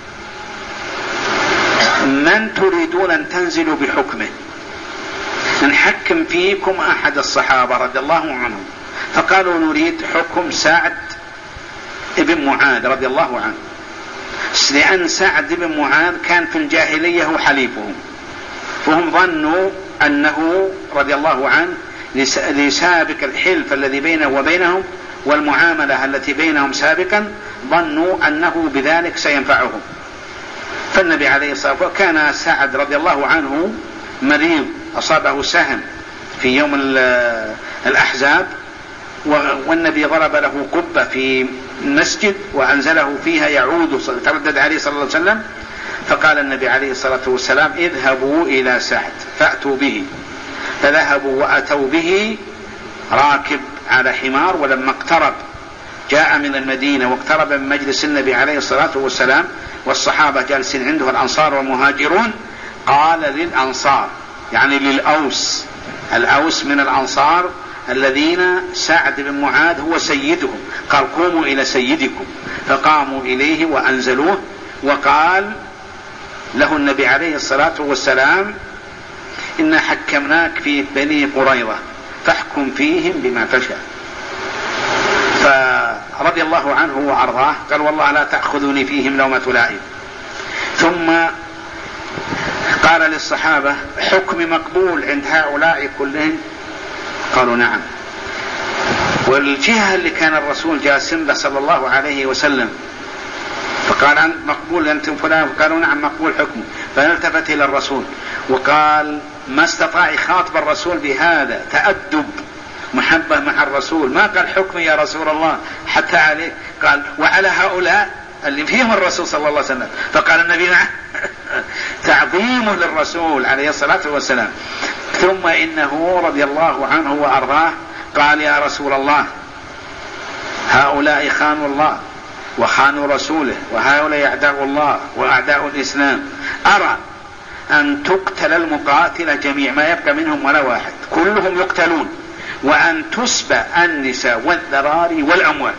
من تريدون أن تنزلوا بحكمه نحكم فيكم أحد الصحابة رضي الله عنهم. فقالوا نريد حكم سعد بن معاذ رضي الله عنه لأن سعد بن معاذ كان في الجاهلية هو حليفهم وهم ظنوا أنه رضي الله عنه لسابق الحلف الذي بينه وبينهم والمعاملة التي بينهم سابقا ظنوا أنه بذلك سينفعهم. فالنبي عليه الصلاة والسلام كان سعد رضي الله عنه مريض أصابه سهم في يوم الأحزاب والنبي ضرب له قبة في المسجد وأنزله فيها يعود تردد عليه صلى الله عليه وسلم. فقال النبي عليه الصلاة والسلام اذهبوا إلى سعد فأتوا به. فذهبوا وأتوا به راكب على حمار. ولما اقترب جاء من المدينة واقترب من مجلس النبي عليه الصلاة والسلام والصحابة جالسين عنده الأنصار والمهاجرون قال للأنصار يعني للأوس الأوس من الأنصار الذين سعد بن معاذ هو سيدهم قال قوموا إلى سيدكم. فقاموا إليه وأنزلوه. وقال له النبي عليه الصلاة والسلام إنا حكمناك في بني قريظة فاحكم فيهم بما تشاء. فرضي الله عنه وأرضاه قال والله لا تأخذني فيهم لومة لائم. ثم قال للصحابة حكم مقبول عند هؤلاء كلهم قالوا نعم. والجهة اللي كان الرسول جاسم به صلى الله عليه وسلم فقال أنت مقبول أنتم فلان قالوا نعم مقبول حكم. فالتفت إلى الرسول وقال ما استطاع يخاطب الرسول بهذا تأدب محبة مع الرسول ما قال حكم يا رسول الله حتى عليه قال وعلى هؤلاء اللي فيهم الرسول صلى الله عليه وسلم، فقال النبي نعم. تعظيمه للرسول عليه الصلاة والسلام. ثم إنه رضي الله عنه وأرضاه قال يا رسول الله هؤلاء خانوا الله وخانوا رسوله، وهؤلاء أعداء الله وأعداء الإسلام، أرى أن تقتل المقاتل جميع، ما يبقى منهم ولا واحد، كلهم يقتلون، وأن تسبى النساء والذراري والأموال.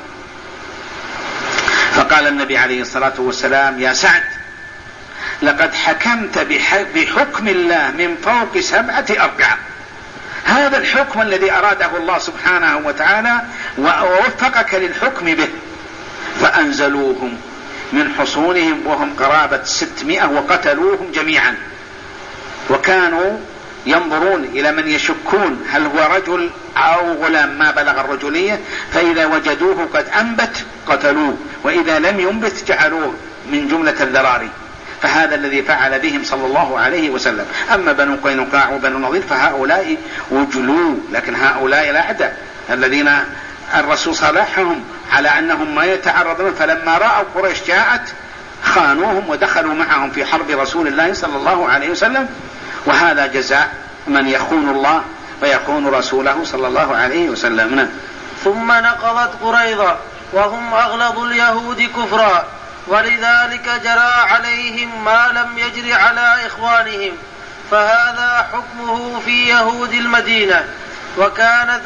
فقال النبي عليه الصلاة والسلام يا سعد لقد حكمت بحكم الله من فوق 7 أرجاء، هذا الحكم الذي أراده الله سبحانه وتعالى ووفقك للحكم به. فأنزلوهم من حصونهم وهم قرابة 600 وقتلوهم جميعا، وكانوا ينظرون إلى من يشكون هل هو رجل أو غلام ما بلغ الرجولية، فإذا وجدوه قد أنبت قتلوه، وإذا لم ينبت جعلوه من جملة الذراري. فهذا الذي فعل بهم صلى الله عليه وسلم. أما بنو قينقاع وبنو نضير فهؤلاء وجلوا، لكن هؤلاء الأعداء الذين الرسول صالحهم على أنهم ما يتعرضون، فلما رأوا قريش جاءت خانوهم ودخلوا معهم في حرب رسول الله صلى الله عليه وسلم. وهذا جزاء من يخون الله ويخون رسوله صلى الله عليه وسلم. ثم نقضت قريظة وهم أغلظ اليهود كفرا، ولذلك جرى عليهم ما لم يجر على إخوانهم، فهذا حكمه في يهود المدينة. وكانت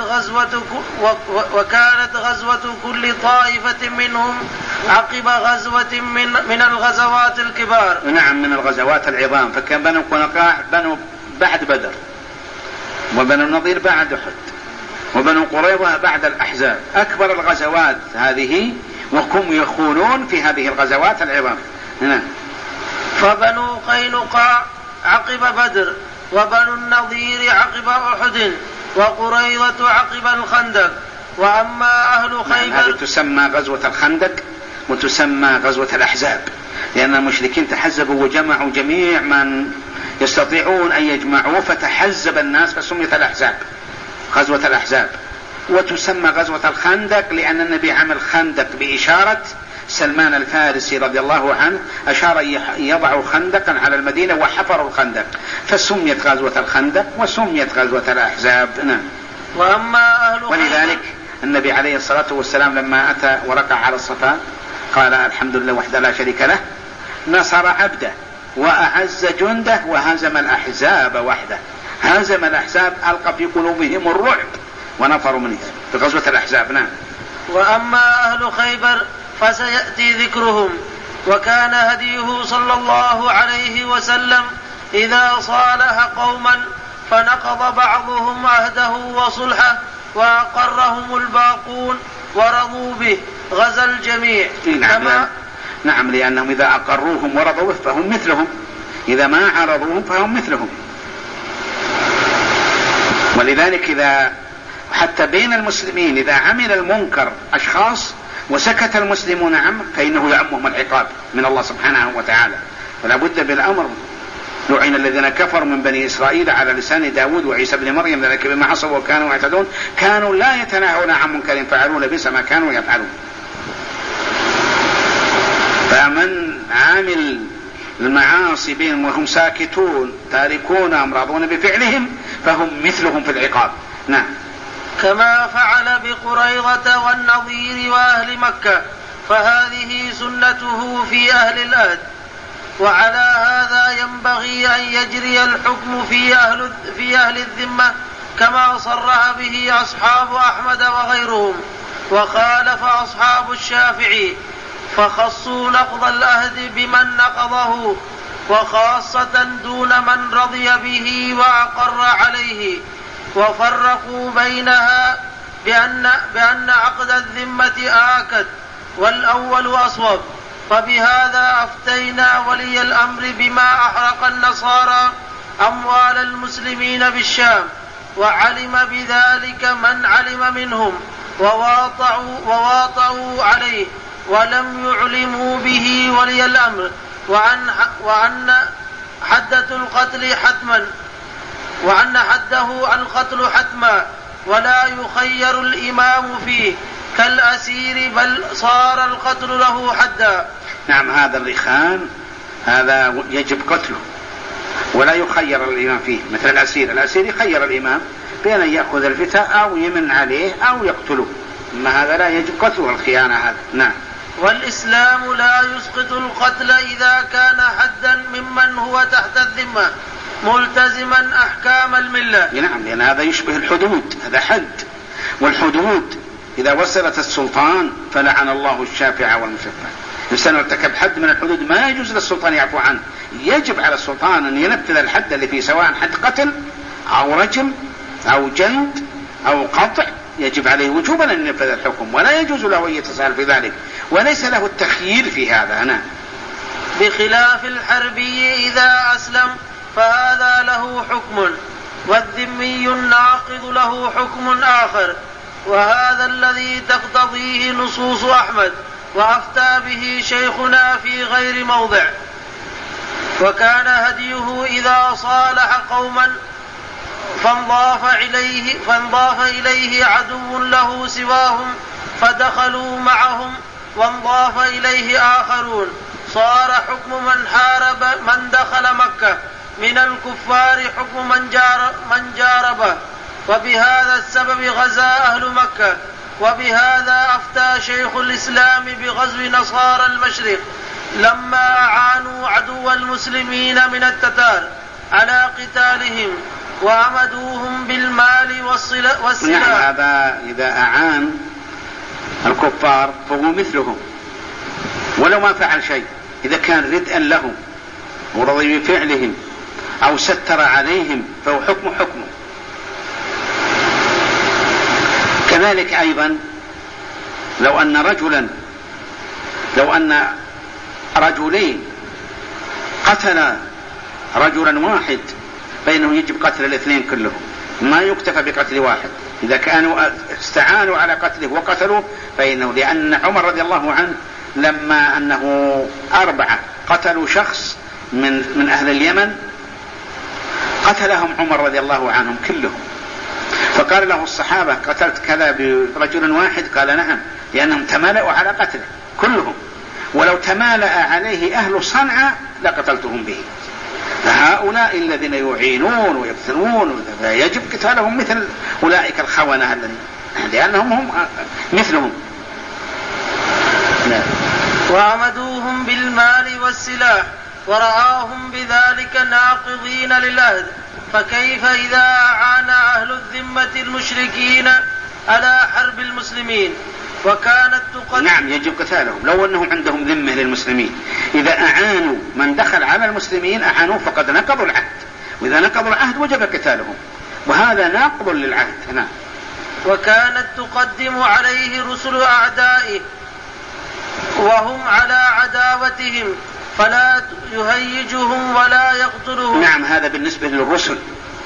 غزوة كل طائفة منهم عقب غزوة من الغزوات الكبار. نعم، من الغزوات العظام. فكان بنو قينقاع بنو بعد بدر، وبنو النضير بعد أحد، وبنو قريظة بعد الأحزاب، أكبر الغزوات هذه، وهم يخونون في هذه الغزوات العظام. هنا فبنو قينقاع عقب بدر، وبنو النضير عقب أحد، وقريظة عقب الخندق. وأما أهل خيبر، هذه تسمى غزوة الخندق وتسمى غزوة الأحزاب، لأن المشركين تحزبوا وجمعوا جميع من يستطيعون أن يجمعوا، فتحزب الناس فسميت الأحزاب، غزوة الأحزاب. وتسمى غزوة الخندق لأن النبي عمل خندق بإشارة سلمان الفارسي رضي الله عنه، أشار يضع خندقا على المدينة وحفروا الخندق، فسميت غزوة الخندق وسميت غزوة الأحزاب. وأما أهل ولذلك النبي عليه الصلاة والسلام لما أتى وركع على الصفا قال الحمد لله وحده لا شريك له، نصر عبده وأعز جنده وهزم الأحزاب وحده. هزم الأحزاب، ألقى في قلوبهم الرعب ونفروا منه في غزوة الأحزاب. وأما أهل خيبر فسيأتي ذكرهم. وكان هديه صلى الله عليه وسلم إذا صالح قوما فنقض بعضهم عهده وصلحه وأقرهم الباقون ورضوا به غزا الجميع. نعم، لأنهم إذا أقروهم ورضوا به فهم مثلهم، إذا ما عرضوهم فهم مثلهم. ولذلك إذا حتى بين المسلمين إذا عمل المنكر أشخاص وسكت المسلمون عنه فإنه يعمهم العقاب من الله سبحانه وتعالى، فلا بد بالأمر. لعن الذين كفروا من بني إسرائيل على لسان داود وعيسى بن مريم ذلك بما عصوا وكانوا يعتدون، كانوا لا يتناهون عن منكر فعلوا لبئس ما كانوا يفعلون. فمن عامل المعاصي بهم وهم ساكتون تاركون أمراضون بفعلهم فهم مثلهم في العقاب. كما فعل بقريظة والنضير وأهل مكة، فهذه سنته في أهل الأهد. وعلى هذا ينبغي أن يجري الحكم في أهل الذمة كما صرح به أصحاب أحمد وغيرهم. وخالف أصحاب الشافعي فخصوا نقض الأهد بمن نقضه، وخاصة دون من رضي به وأقر عليه، وفرقوا بينها بأن عقد الذمة آكد والأول أصوب. فبهذا أفتينا ولي الأمر بما أحرق النصارى أموال المسلمين بالشام، وعلم بذلك من علم منهم وواطعوا عليه ولم يعلموا به ولي الأمر، وأن حده القتل حتما ولا يخير الإمام فيه كالأسير، بل صار القتل له حدا. نعم هذا الرخان هذا يجب قتله ولا يخير الإمام فيه، مثل الأسير يخير الإمام بين أن يأخذ الفتاة أو يمن عليه أو يقتله، أما هذا لا يجب قتله الخيانة هذا. نعم. والإسلام لا يسقط القتل إذا كان حدا ممن هو تحت الذمة ملتزما أحكام الملة. نعم، لأن هذا يشبه الحدود، هذا حد، والحدود إذا وصلت السلطان فلعن الله الشافع والمشفع. الإنسان ارتكب حد من الحدود ما يجوز للسلطان يعفو عنه، يجب على السلطان أن ينفذ الحد اللي فيه، سواء حد قتل أو رجم أو جلد أو قطع، يجب عليه وجوبا أن ينفذ الحكم، ولا يجوز له أن يتساهل في ذلك، وليس له التخيير في هذا. نعم. بخلاف الحربي إذا أسلم فهذا له حكم، والذمي الناقض له حكم آخر، وهذا الذي تقتضيه نصوص أحمد، وأفتى به شيخنا في غير موضع. وكان هديه إذا صالح قوما فانضاف إليه عدو له سواهم فدخلوا معهم وانضاف إليه آخرون، صار حكم من حارب من دخل مكة من الكفار حكم من جاربه، وبهذا السبب غزا أهل مكة. وبهذا أفتى شيخ الإسلام بغزو نصارى المشرق لما أعانوا عدو المسلمين من التتار على قتالهم وأمدوهم بالمال والسلاح. نعم، هذا إذا أعان الكفار فهو مثلهم ولو ما فعل شيء، إذا كان ردءا لهم ورضي بفعلهم أو ستر عليهم فهو حكمه. كذلك أيضا لو أن رجلين قتل رجلا واحد فإنه يجب قتل الاثنين كلهم، ما يكتفى بقتل واحد. إذا كانوا استعانوا على قتله وقتلوه فإنه، لأن عمر رضي الله عنه لما أنه 4 قتلوا شخص من أهل اليمن قتلهم عمر رضي الله عنهم كلهم، فقال له الصحابة قتلت كذا برجل واحد؟ قال نعم، لأنهم تمالأوا على قتله كلهم، ولو تمالأ عليه أهل صنعاء لقتلتهم به. فهؤلاء الذين يعينون ويقتلون يجب قتالهم مثل أولئك الخونة الذين، لأنهم هم مثلهم. وعمدوهم بالمال والسلاح ورآهم بذلك ناقضين للعهد، فكيف إذا أعان أهل الذمة المشركين على حرب المسلمين وكانت نعم يجب قتالهم لو أنهم عندهم ذمة للمسلمين. إذا أعانوا من دخل على المسلمين أعانوا فقد نقضوا العهد، وإذا نقضوا العهد وجب قتالهم، وهذا ناقض للعهد. نعم. وكانت تقدم عليه رسل أعدائه وهم على عداوتهم فلا يهيجهم ولا يقتلهم. نعم، هذا بالنسبة للرسل،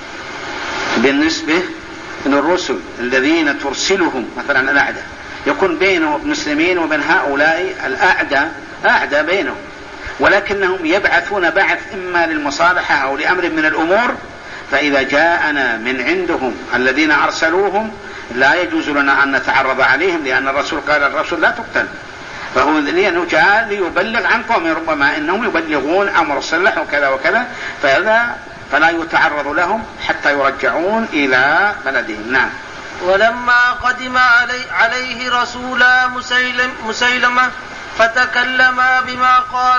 بالنسبة للرسل الذين ترسلهم مثلا الأعداء، يكون بين المسلمين وبين هؤلاء الأعداء بينهم، ولكنهم يبعثون بعث إما للمصالحة أو لأمر من الأمور، فإذا جاءنا من عندهم الذين أرسلوهم لا يجوز لنا أن نتعرض عليهم، لأن الرسول قال الرسول لا تقتل، فهو لأنه جاء ليبلغ عن قوم، ربما إنهم يبلغون أمر الصلح وكذا وكذا، فلا يتعرض لهم حتى يرجعون إلى بلدهم. نعم. ولما قدم عليه رسول مسيلمة فتكلم بما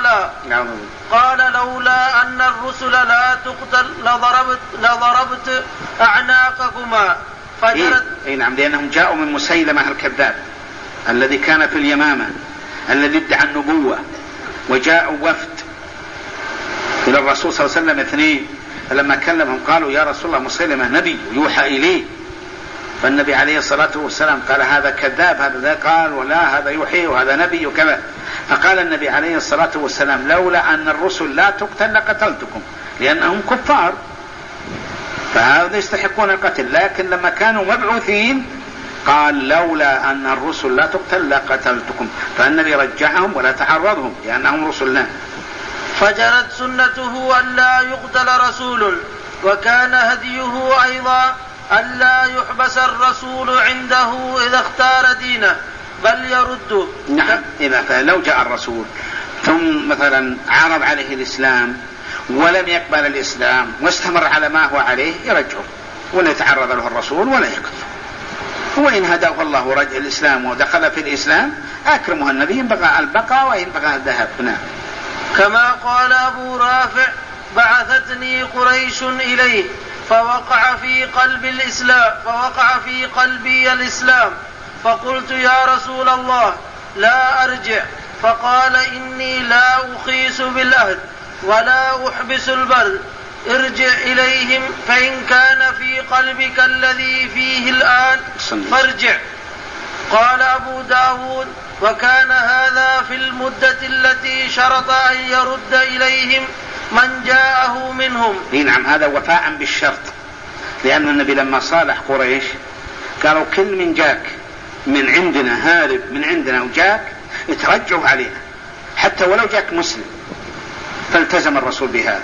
قال لولا أن الرسل لا تقتل لضربت أعناقكما. نعم، لأنهم جاءوا من مسيلمة الكذاب الذي كان في اليمامة الذي ادعى النبوة، وجاءوا وفد إلى الرسول صلى الله عليه وسلم 2، فلما كلمهم قالوا يا رسول الله مسيلمة نبي يوحى إليه، فالنبي عليه الصلاة والسلام قال هذا كذاب، هذا قال ولا هذا يوحي وهذا نبي وكذا، فقال النبي عليه الصلاة والسلام لولا أن الرسل لا تقتل لقتلتكم، لأنهم كفار فهذا يستحقون القتل، لكن لما كانوا مبعوثين قال لولا أن الرسل لا تقتل لقتلتكم، فالنبي رجعهم ولا تعرضهم لأنهم رسلنا. فجرت سنته أن لا يقتل رسول، وكان هديه أيضا أن لا يحبس الرسول عنده إذا اختار دينه بل يرده. نعم، إذا لو جاء الرسول ثم مثلا عرض عليه الإسلام ولم يقبل الإسلام واستمر على ما هو عليه يرجعه، ولا يتعرض له الرسول ولا يكفر. وإن هداه الله رجع الإسلام ودخل في الإسلام أكرمه النبي إن بغى البقاء وإن بغى الذهب. كما قال أبو رافع: بعثتني قريش إليه فوقع في قلبي الإسلام فقلت: يا رسول الله لا أرجع. فقال: إني لا أخيس بالأهد ولا أحبس البرد، ارجع إليهم فإن كان في قلبك الذي فيه الآن فارجع. قال أبو داود: وكان هذا في المدة التي شرط أن يرد إليهم من جاءه منهم. نعم، هذا وفاء بالشرط، لأن النبي لما صالح قريش قالوا: كل من جاك من عندنا هارب من عندنا وجاك اترجعوا علينا حتى ولو جاك مسلم. فالتزم الرسول بهذا.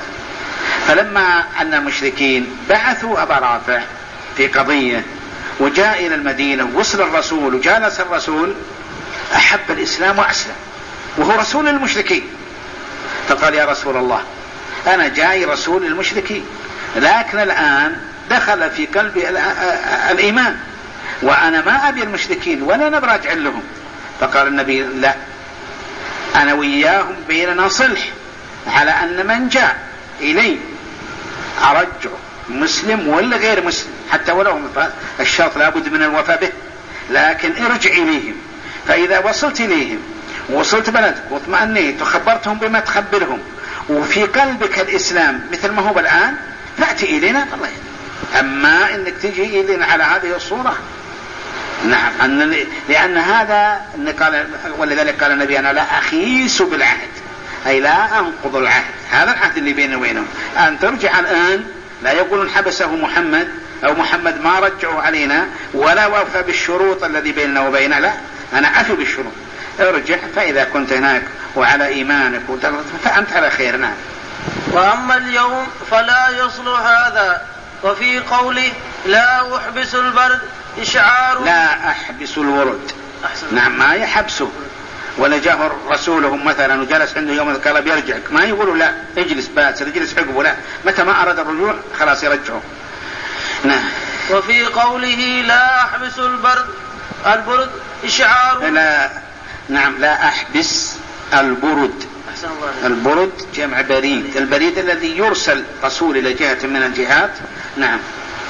فلما أن المشركين بعثوا أبا رافع في قضية وجاء إلى المدينة ووصل الرسول وجالس الرسول، أحب الإسلام وأسلم وهو رسول المشركين. فقال: يا رسول الله أنا جاي رسول المشركين، لكن الآن دخل في قلبي الإيمان وأنا ما أبي المشركين ولا نبراجع لهم. فقال النبي: لا، أنا وياهم بيننا صلح على أن من جاء إلي أرجع مسلم ولا غير مسلم، حتى ولو الشرط لابد من الوفاء به، لكن ارجع إليهم. فإذا وصلت إليهم ووصلت بلدك واطمأنيت وخبرتهم بما تخبرهم وفي قلبك الإسلام مثل ما هو الآن فأتي إلينا. الله، أما إنك تجي إلينا على هذه الصورة، نعم، لأن هذا قال، ولذلك قال النبي: أنا لا أخيس بالعهد، أي لا أنقض العهد. هذا العهد اللي بيننا وبينهم. أن ترجع الآن لا يقولون حبسه محمد أو محمد ما رجعوا علينا ولا وفى بالشروط الذي بيننا وبينه، لا، أنا أفي بالشروط. ارجع، فإذا كنت هناك وعلى إيمانك فأنت على خير. نعم. وأما اليوم فلا يصلح هذا. وفي قوله: لا أحبس البرد إشعار، لا أحبس الورد. نعم، ما يحبسه. ولا جاء رسولهم مثلا وجلس عنده يوم قال بيرجع، ما يقولوا لا اجلس باسر اجلس عقبه، لا، متى ما أراد الرجوع خلاص يرجعه. نعم. وفي قوله: لا أحبس البرد إشعار، لا، نعم، لا أحبس البرد. البرد جمع بريد، البريد الذي يرسل رسول إلى جهة من الجهات. نعم.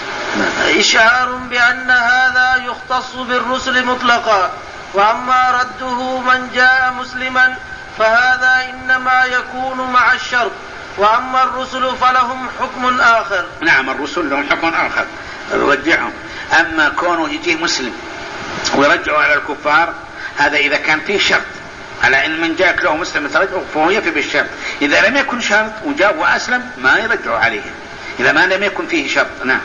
إشعار بأن هذا يختص بالرسل مطلقا. وأما رده من جاء مسلما فهذا إنما يكون مع الشرط. وأما الرسل فلهم حكم آخر. نعم، الرسل لهم حكم آخر يرجعهم. أما كونه يجيه مسلم ويرجعوا على الكفار، هذا إذا كان فيه شرط على أن من جاءك له مسلم ترجعه فهو يفي بالشرط. إذا لم يكن شرط وجاء وأسلم ما يرجعوا عليه، إذا ما لم يكن فيه شرط. نعم.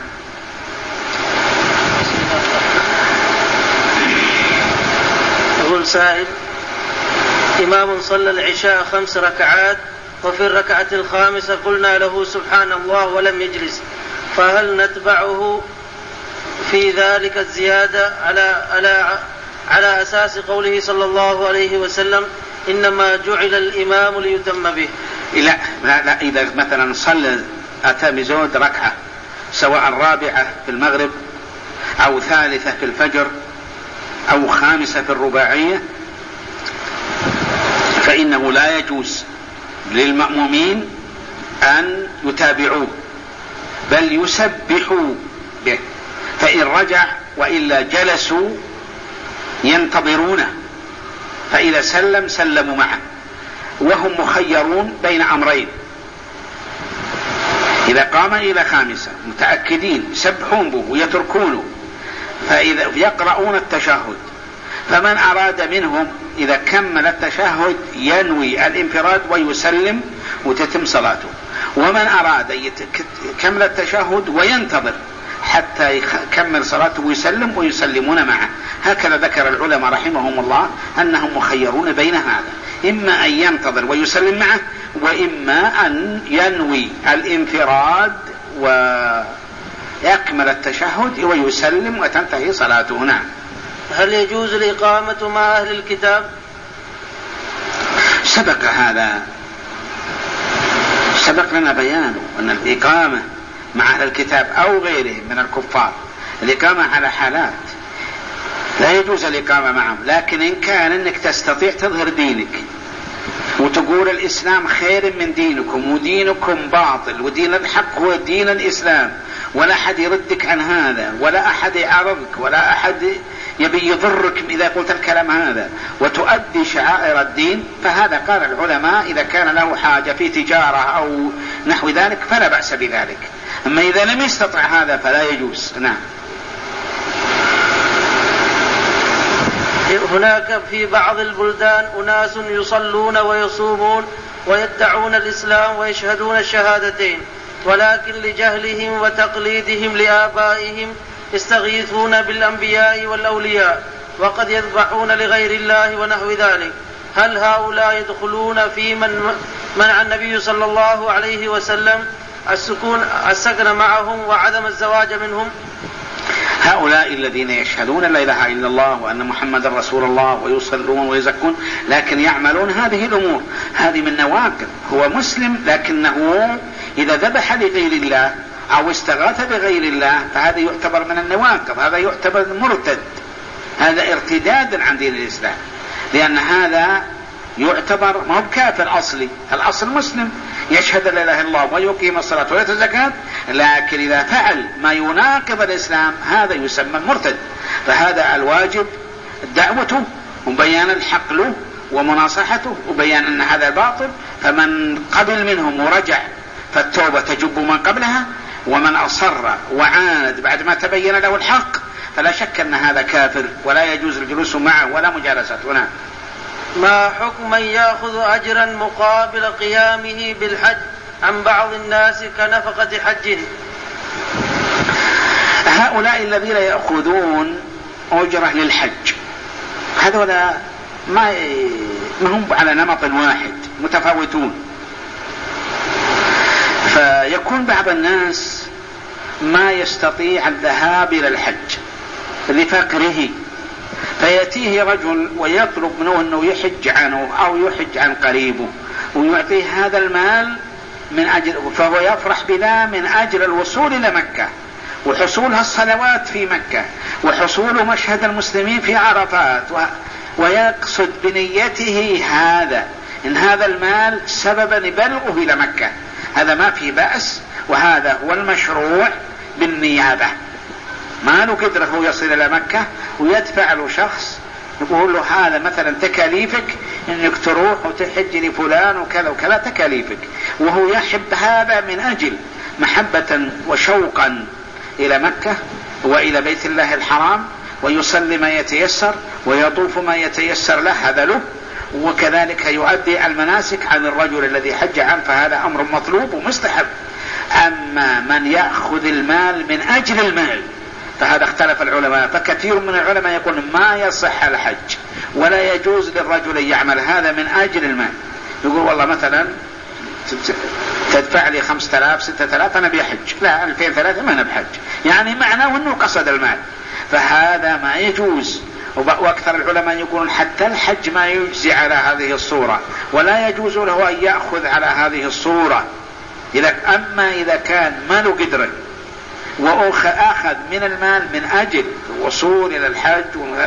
يقول سائل: إمام صلى العشاء 5 ركعات وفي الركعة الخامسة قلنا له سبحان الله ولم يجلس، فهل نتبعه في ذلك الزيادة على أساس قوله صلى الله عليه وسلم: إنما جعل الإمام ليتم به؟ لا، إذا مثلا صلى أتى بزود ركعة سواء رابعة في المغرب أو ثالثة في الفجر أو خامسة في الرباعية، فإنه لا يجوز للمأمومين أن يتابعوه بل يسبحوا به، فإن رجع وإلا جلسوا ينتظرونه، فإذا سلم سلموا معه، وهم مخيرون بين أمرين: إذا قام إلى خامسة متأكدين يسبحون به ويتركونه، فإذا يقرؤون التشهد، فمن أراد منهم إذا كمل التشهد ينوي الانفراد ويسلم وتتم صلاته، ومن أراد يكمل التشهد وينتظر حتى يكمل صلاته ويسلم ويسلمون معه. هكذا ذكر العلماء رحمهم الله أنهم مخيرون بين هذا، إما أن ينتظر ويسلم معه، وإما أن ينوي الانفراد ويكمل التشهد ويسلم وتنتهي صلاته. نعم. هل يجوز الإقامة مع أهل الكتاب؟ سبق هذا، سبق لنا بيانه أن الإقامة مع أهل الكتاب أو غيرهم من الكفار الإقامة على حالات، لا يجوز الإقامة معهم، لكن إن كان أنك تستطيع تظهر دينك وتقول الإسلام خير من دينكم ودينكم باطل ودين الحق هو دين الإسلام، ولا أحد يردك عن هذا، ولا أحد يعارضك، ولا أحد يبي يضرك إذا قلت الكلام هذا، وتؤدي شعائر الدين، فهذا قال العلماء إذا كان له حاجة في تجارة أو نحو ذلك فلا بأس بذلك. أما إذا لم يستطع هذا فلا يجوز. نعم. هناك في بعض البلدان أناس يصلون ويصومون ويدعون الإسلام ويشهدون الشهادتين، ولكن لجهلهم وتقليدهم لآبائهم يستغيثون بالأنبياء والأولياء، وقد يذبحون لغير الله ونحو ذلك. هل هؤلاء يدخلون في من منع النبي صلى الله عليه وسلم السكن معهم وعدم الزواج منهم؟ هؤلاء الذين يشهدون لا إله إلا الله وأن محمد رسول الله ويصلون ويزكون لكن يعملون هذه الأمور، هذه من نواقض. هو مسلم لكنه إذا ذبح لغير الله أو استغاث بغير الله فهذا يعتبر من النواقض، هذا يعتبر مرتد، هذا ارتداد عن دين الإسلام، لأن هذا يعتبر ما هو بكافر أصلي، الأصل مسلم يشهد لا إله إلا الله ويقيم الصلاة ويؤتي الزكاة، لكن إذا فعل ما يناقض الإسلام هذا يسمى مرتد. فهذا الواجب دعوته وبيان الحق له ومناصحته وبيان أن هذا باطل، فمن قبل منهم ورجع فالتوبة تجب من قبلها، ومن أصر وعاند بعد ما تبين له الحق فلا شك أن هذا كافر ولا يجوز الجلوس معه ولا مجالسته. نعم. ما حكم من يأخذ أجرا مقابل قيامه بالحج عن بعض الناس كنفقة حج؟ هؤلاء الذين يأخذون أجرة للحج هذولا ما هم على نمط واحد، متفاوتون. فيكون بعض الناس ما يستطيع الذهاب إلى الحج لفقره، فيأتيه رجل ويطلب منه أنه يحج عنه أو يحج عن قريبه ويعطيه هذا المال من أجل، فهو يفرح بذا من أجل الوصول إلى مكة وحصولها الصلوات في مكة وحصول مشهد المسلمين في عرفات، ويقصد بنيته هذا إن هذا المال سببا بلغه إلى مكة، هذا ما في بأس، وهذا هو المشروع بالنيابة. ما له قدره هو يصل إلى مكة ويدفع له شخص يقول له هذا مثلا تكاليفك انك تروح وتحج لفلان وكذا وكذا تكاليفك، وهو يحب هذا من أجل محبة وشوقا إلى مكة وإلى بيت الله الحرام، ويصلي ما يتيسر ويطوف ما يتيسر له هذا له، وكذلك يؤدي المناسك عن الرجل الذي حج عنه، فهذا أمر مطلوب ومستحب. أما من يأخذ المال من أجل المال فهذا اختلف العلماء، فكثير من العلماء يقول ما يصح الحج ولا يجوز للرجل أن يعمل هذا من أجل المال، يقول والله مثلا تدفع لي 5000 6000 أنا بيحج، لا 2000 3 ما أنا بحج، يعني معناه أنه قصد المال، فهذا ما يجوز. وأكثر العلماء يقولون حتى الحج ما يجزي على هذه الصورة ولا يجوز له أن يأخذ على هذه الصورة. أما إذا كان مال قدره وأخذ من المال من أجل الوصول إلى الحج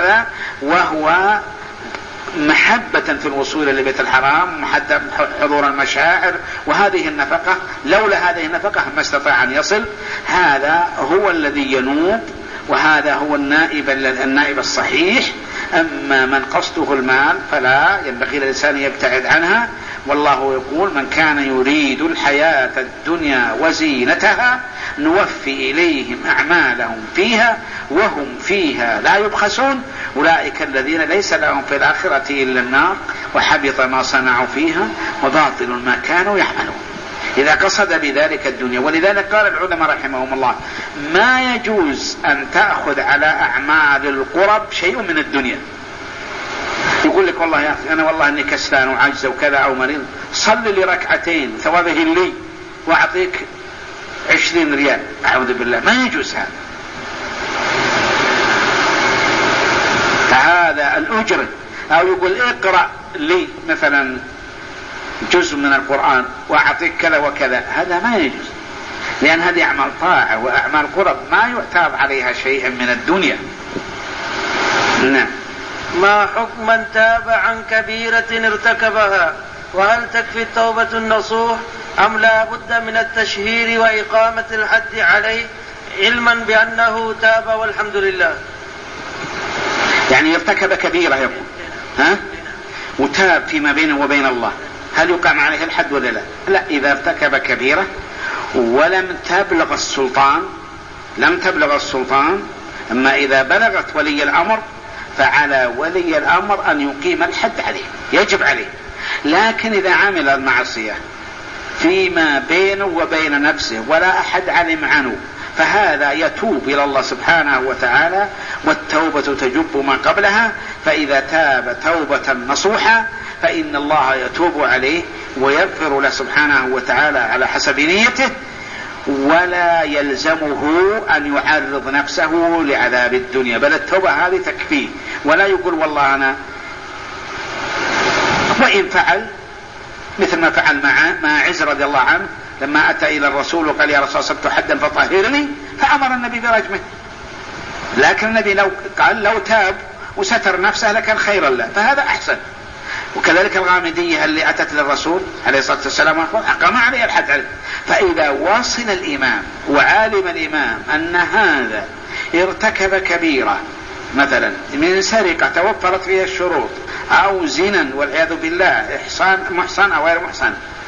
وهو محبة في الوصول إلى بيت الحرام محدد حضور المشاعر وهذه النفقة، لولا هذه النفقة ما استطاع أن يصل، هذا هو الذي ينوب وهذا هو النائب الصحيح. أما من قصده المال فلا ينبغي للإنسان يبتعد عنها. والله يقول من كان يريد الحياة الدنيا وزينتها نوفي إليهم أعمالهم فيها وهم فيها لا يبخسون أولئك الذين ليس لهم في الآخرة إلا النار وحبط ما صنعوا فيها وباطل ما كانوا يعملون. إذا قصد بذلك الدنيا. ولذلك قال العلماء رحمهم الله ما يجوز أن تأخذ على أعمال القرب شيء من الدنيا. يقول لك والله يا أخي أنا والله أني كسلان وعجز وكذا أو مريض، صل لي ركعتين ثوابه لي وأعطيك 20 ريال، أعوذ بالله، ما يجوز هذا. فهذا الأجر. أو يقول اقرأ لي مثلا جزء من القرآن وأعطيك كذا وكذا، هذا ما يجوز، لأن هذه أعمال طاعة وأعمال قرب ما يعتاض عليها شيئا من الدنيا. نعم. ما حكم من تاب عن كبيرة ارتكبها؟ وهل تكفي التوبة النصوح أم لا بد من التشهير وإقامة الحد عليه علما بأنه تاب والحمد لله؟ يعني ارتكب كبيرة يقول وتاب فيما بينه وبين الله، هل يقام عليه الحد ولا لا؟ لا، إذا ارتكب كبيرة ولم تبلغ السلطان، أما إذا بلغت ولي الأمر فعلى ولي الأمر أن يقيم الحد عليه، يجب عليه. لكن إذا عمل المعصية فيما بينه وبين نفسه ولا أحد علم عنه فهذا يتوب إلى الله سبحانه وتعالى، والتوبة تجب ما قبلها، فإذا تاب توبة نصوحة فإن الله يتوب عليه ويغفر له سبحانه وتعالى على حسب نيته، ولا يلزمه أن يعرض نفسه لعذاب الدنيا، بل التوبة هذه تكفيه، ولا يقول والله أنا، وإن فعل مثل ما فعل مع عز رضي الله عنه لما أتى إلى الرسول وقال يا رسول صبت حدا فطهرني، فأمر النبي برجمه، لكن النبي لو تاب وستر نفسه لكان خيرا له، فهذا أحسن. وكذلك الغامدية اللي أتت للرسول عليه الصلاة والسلام أقام عليه الحد عليه. فإذا واصل الإمام وعالم الإمام أن هذا ارتكب كبيرة مثلا من سرقة توفرت فيها الشروط، أو زنا والعياذ بالله، محصن أو غير محصن،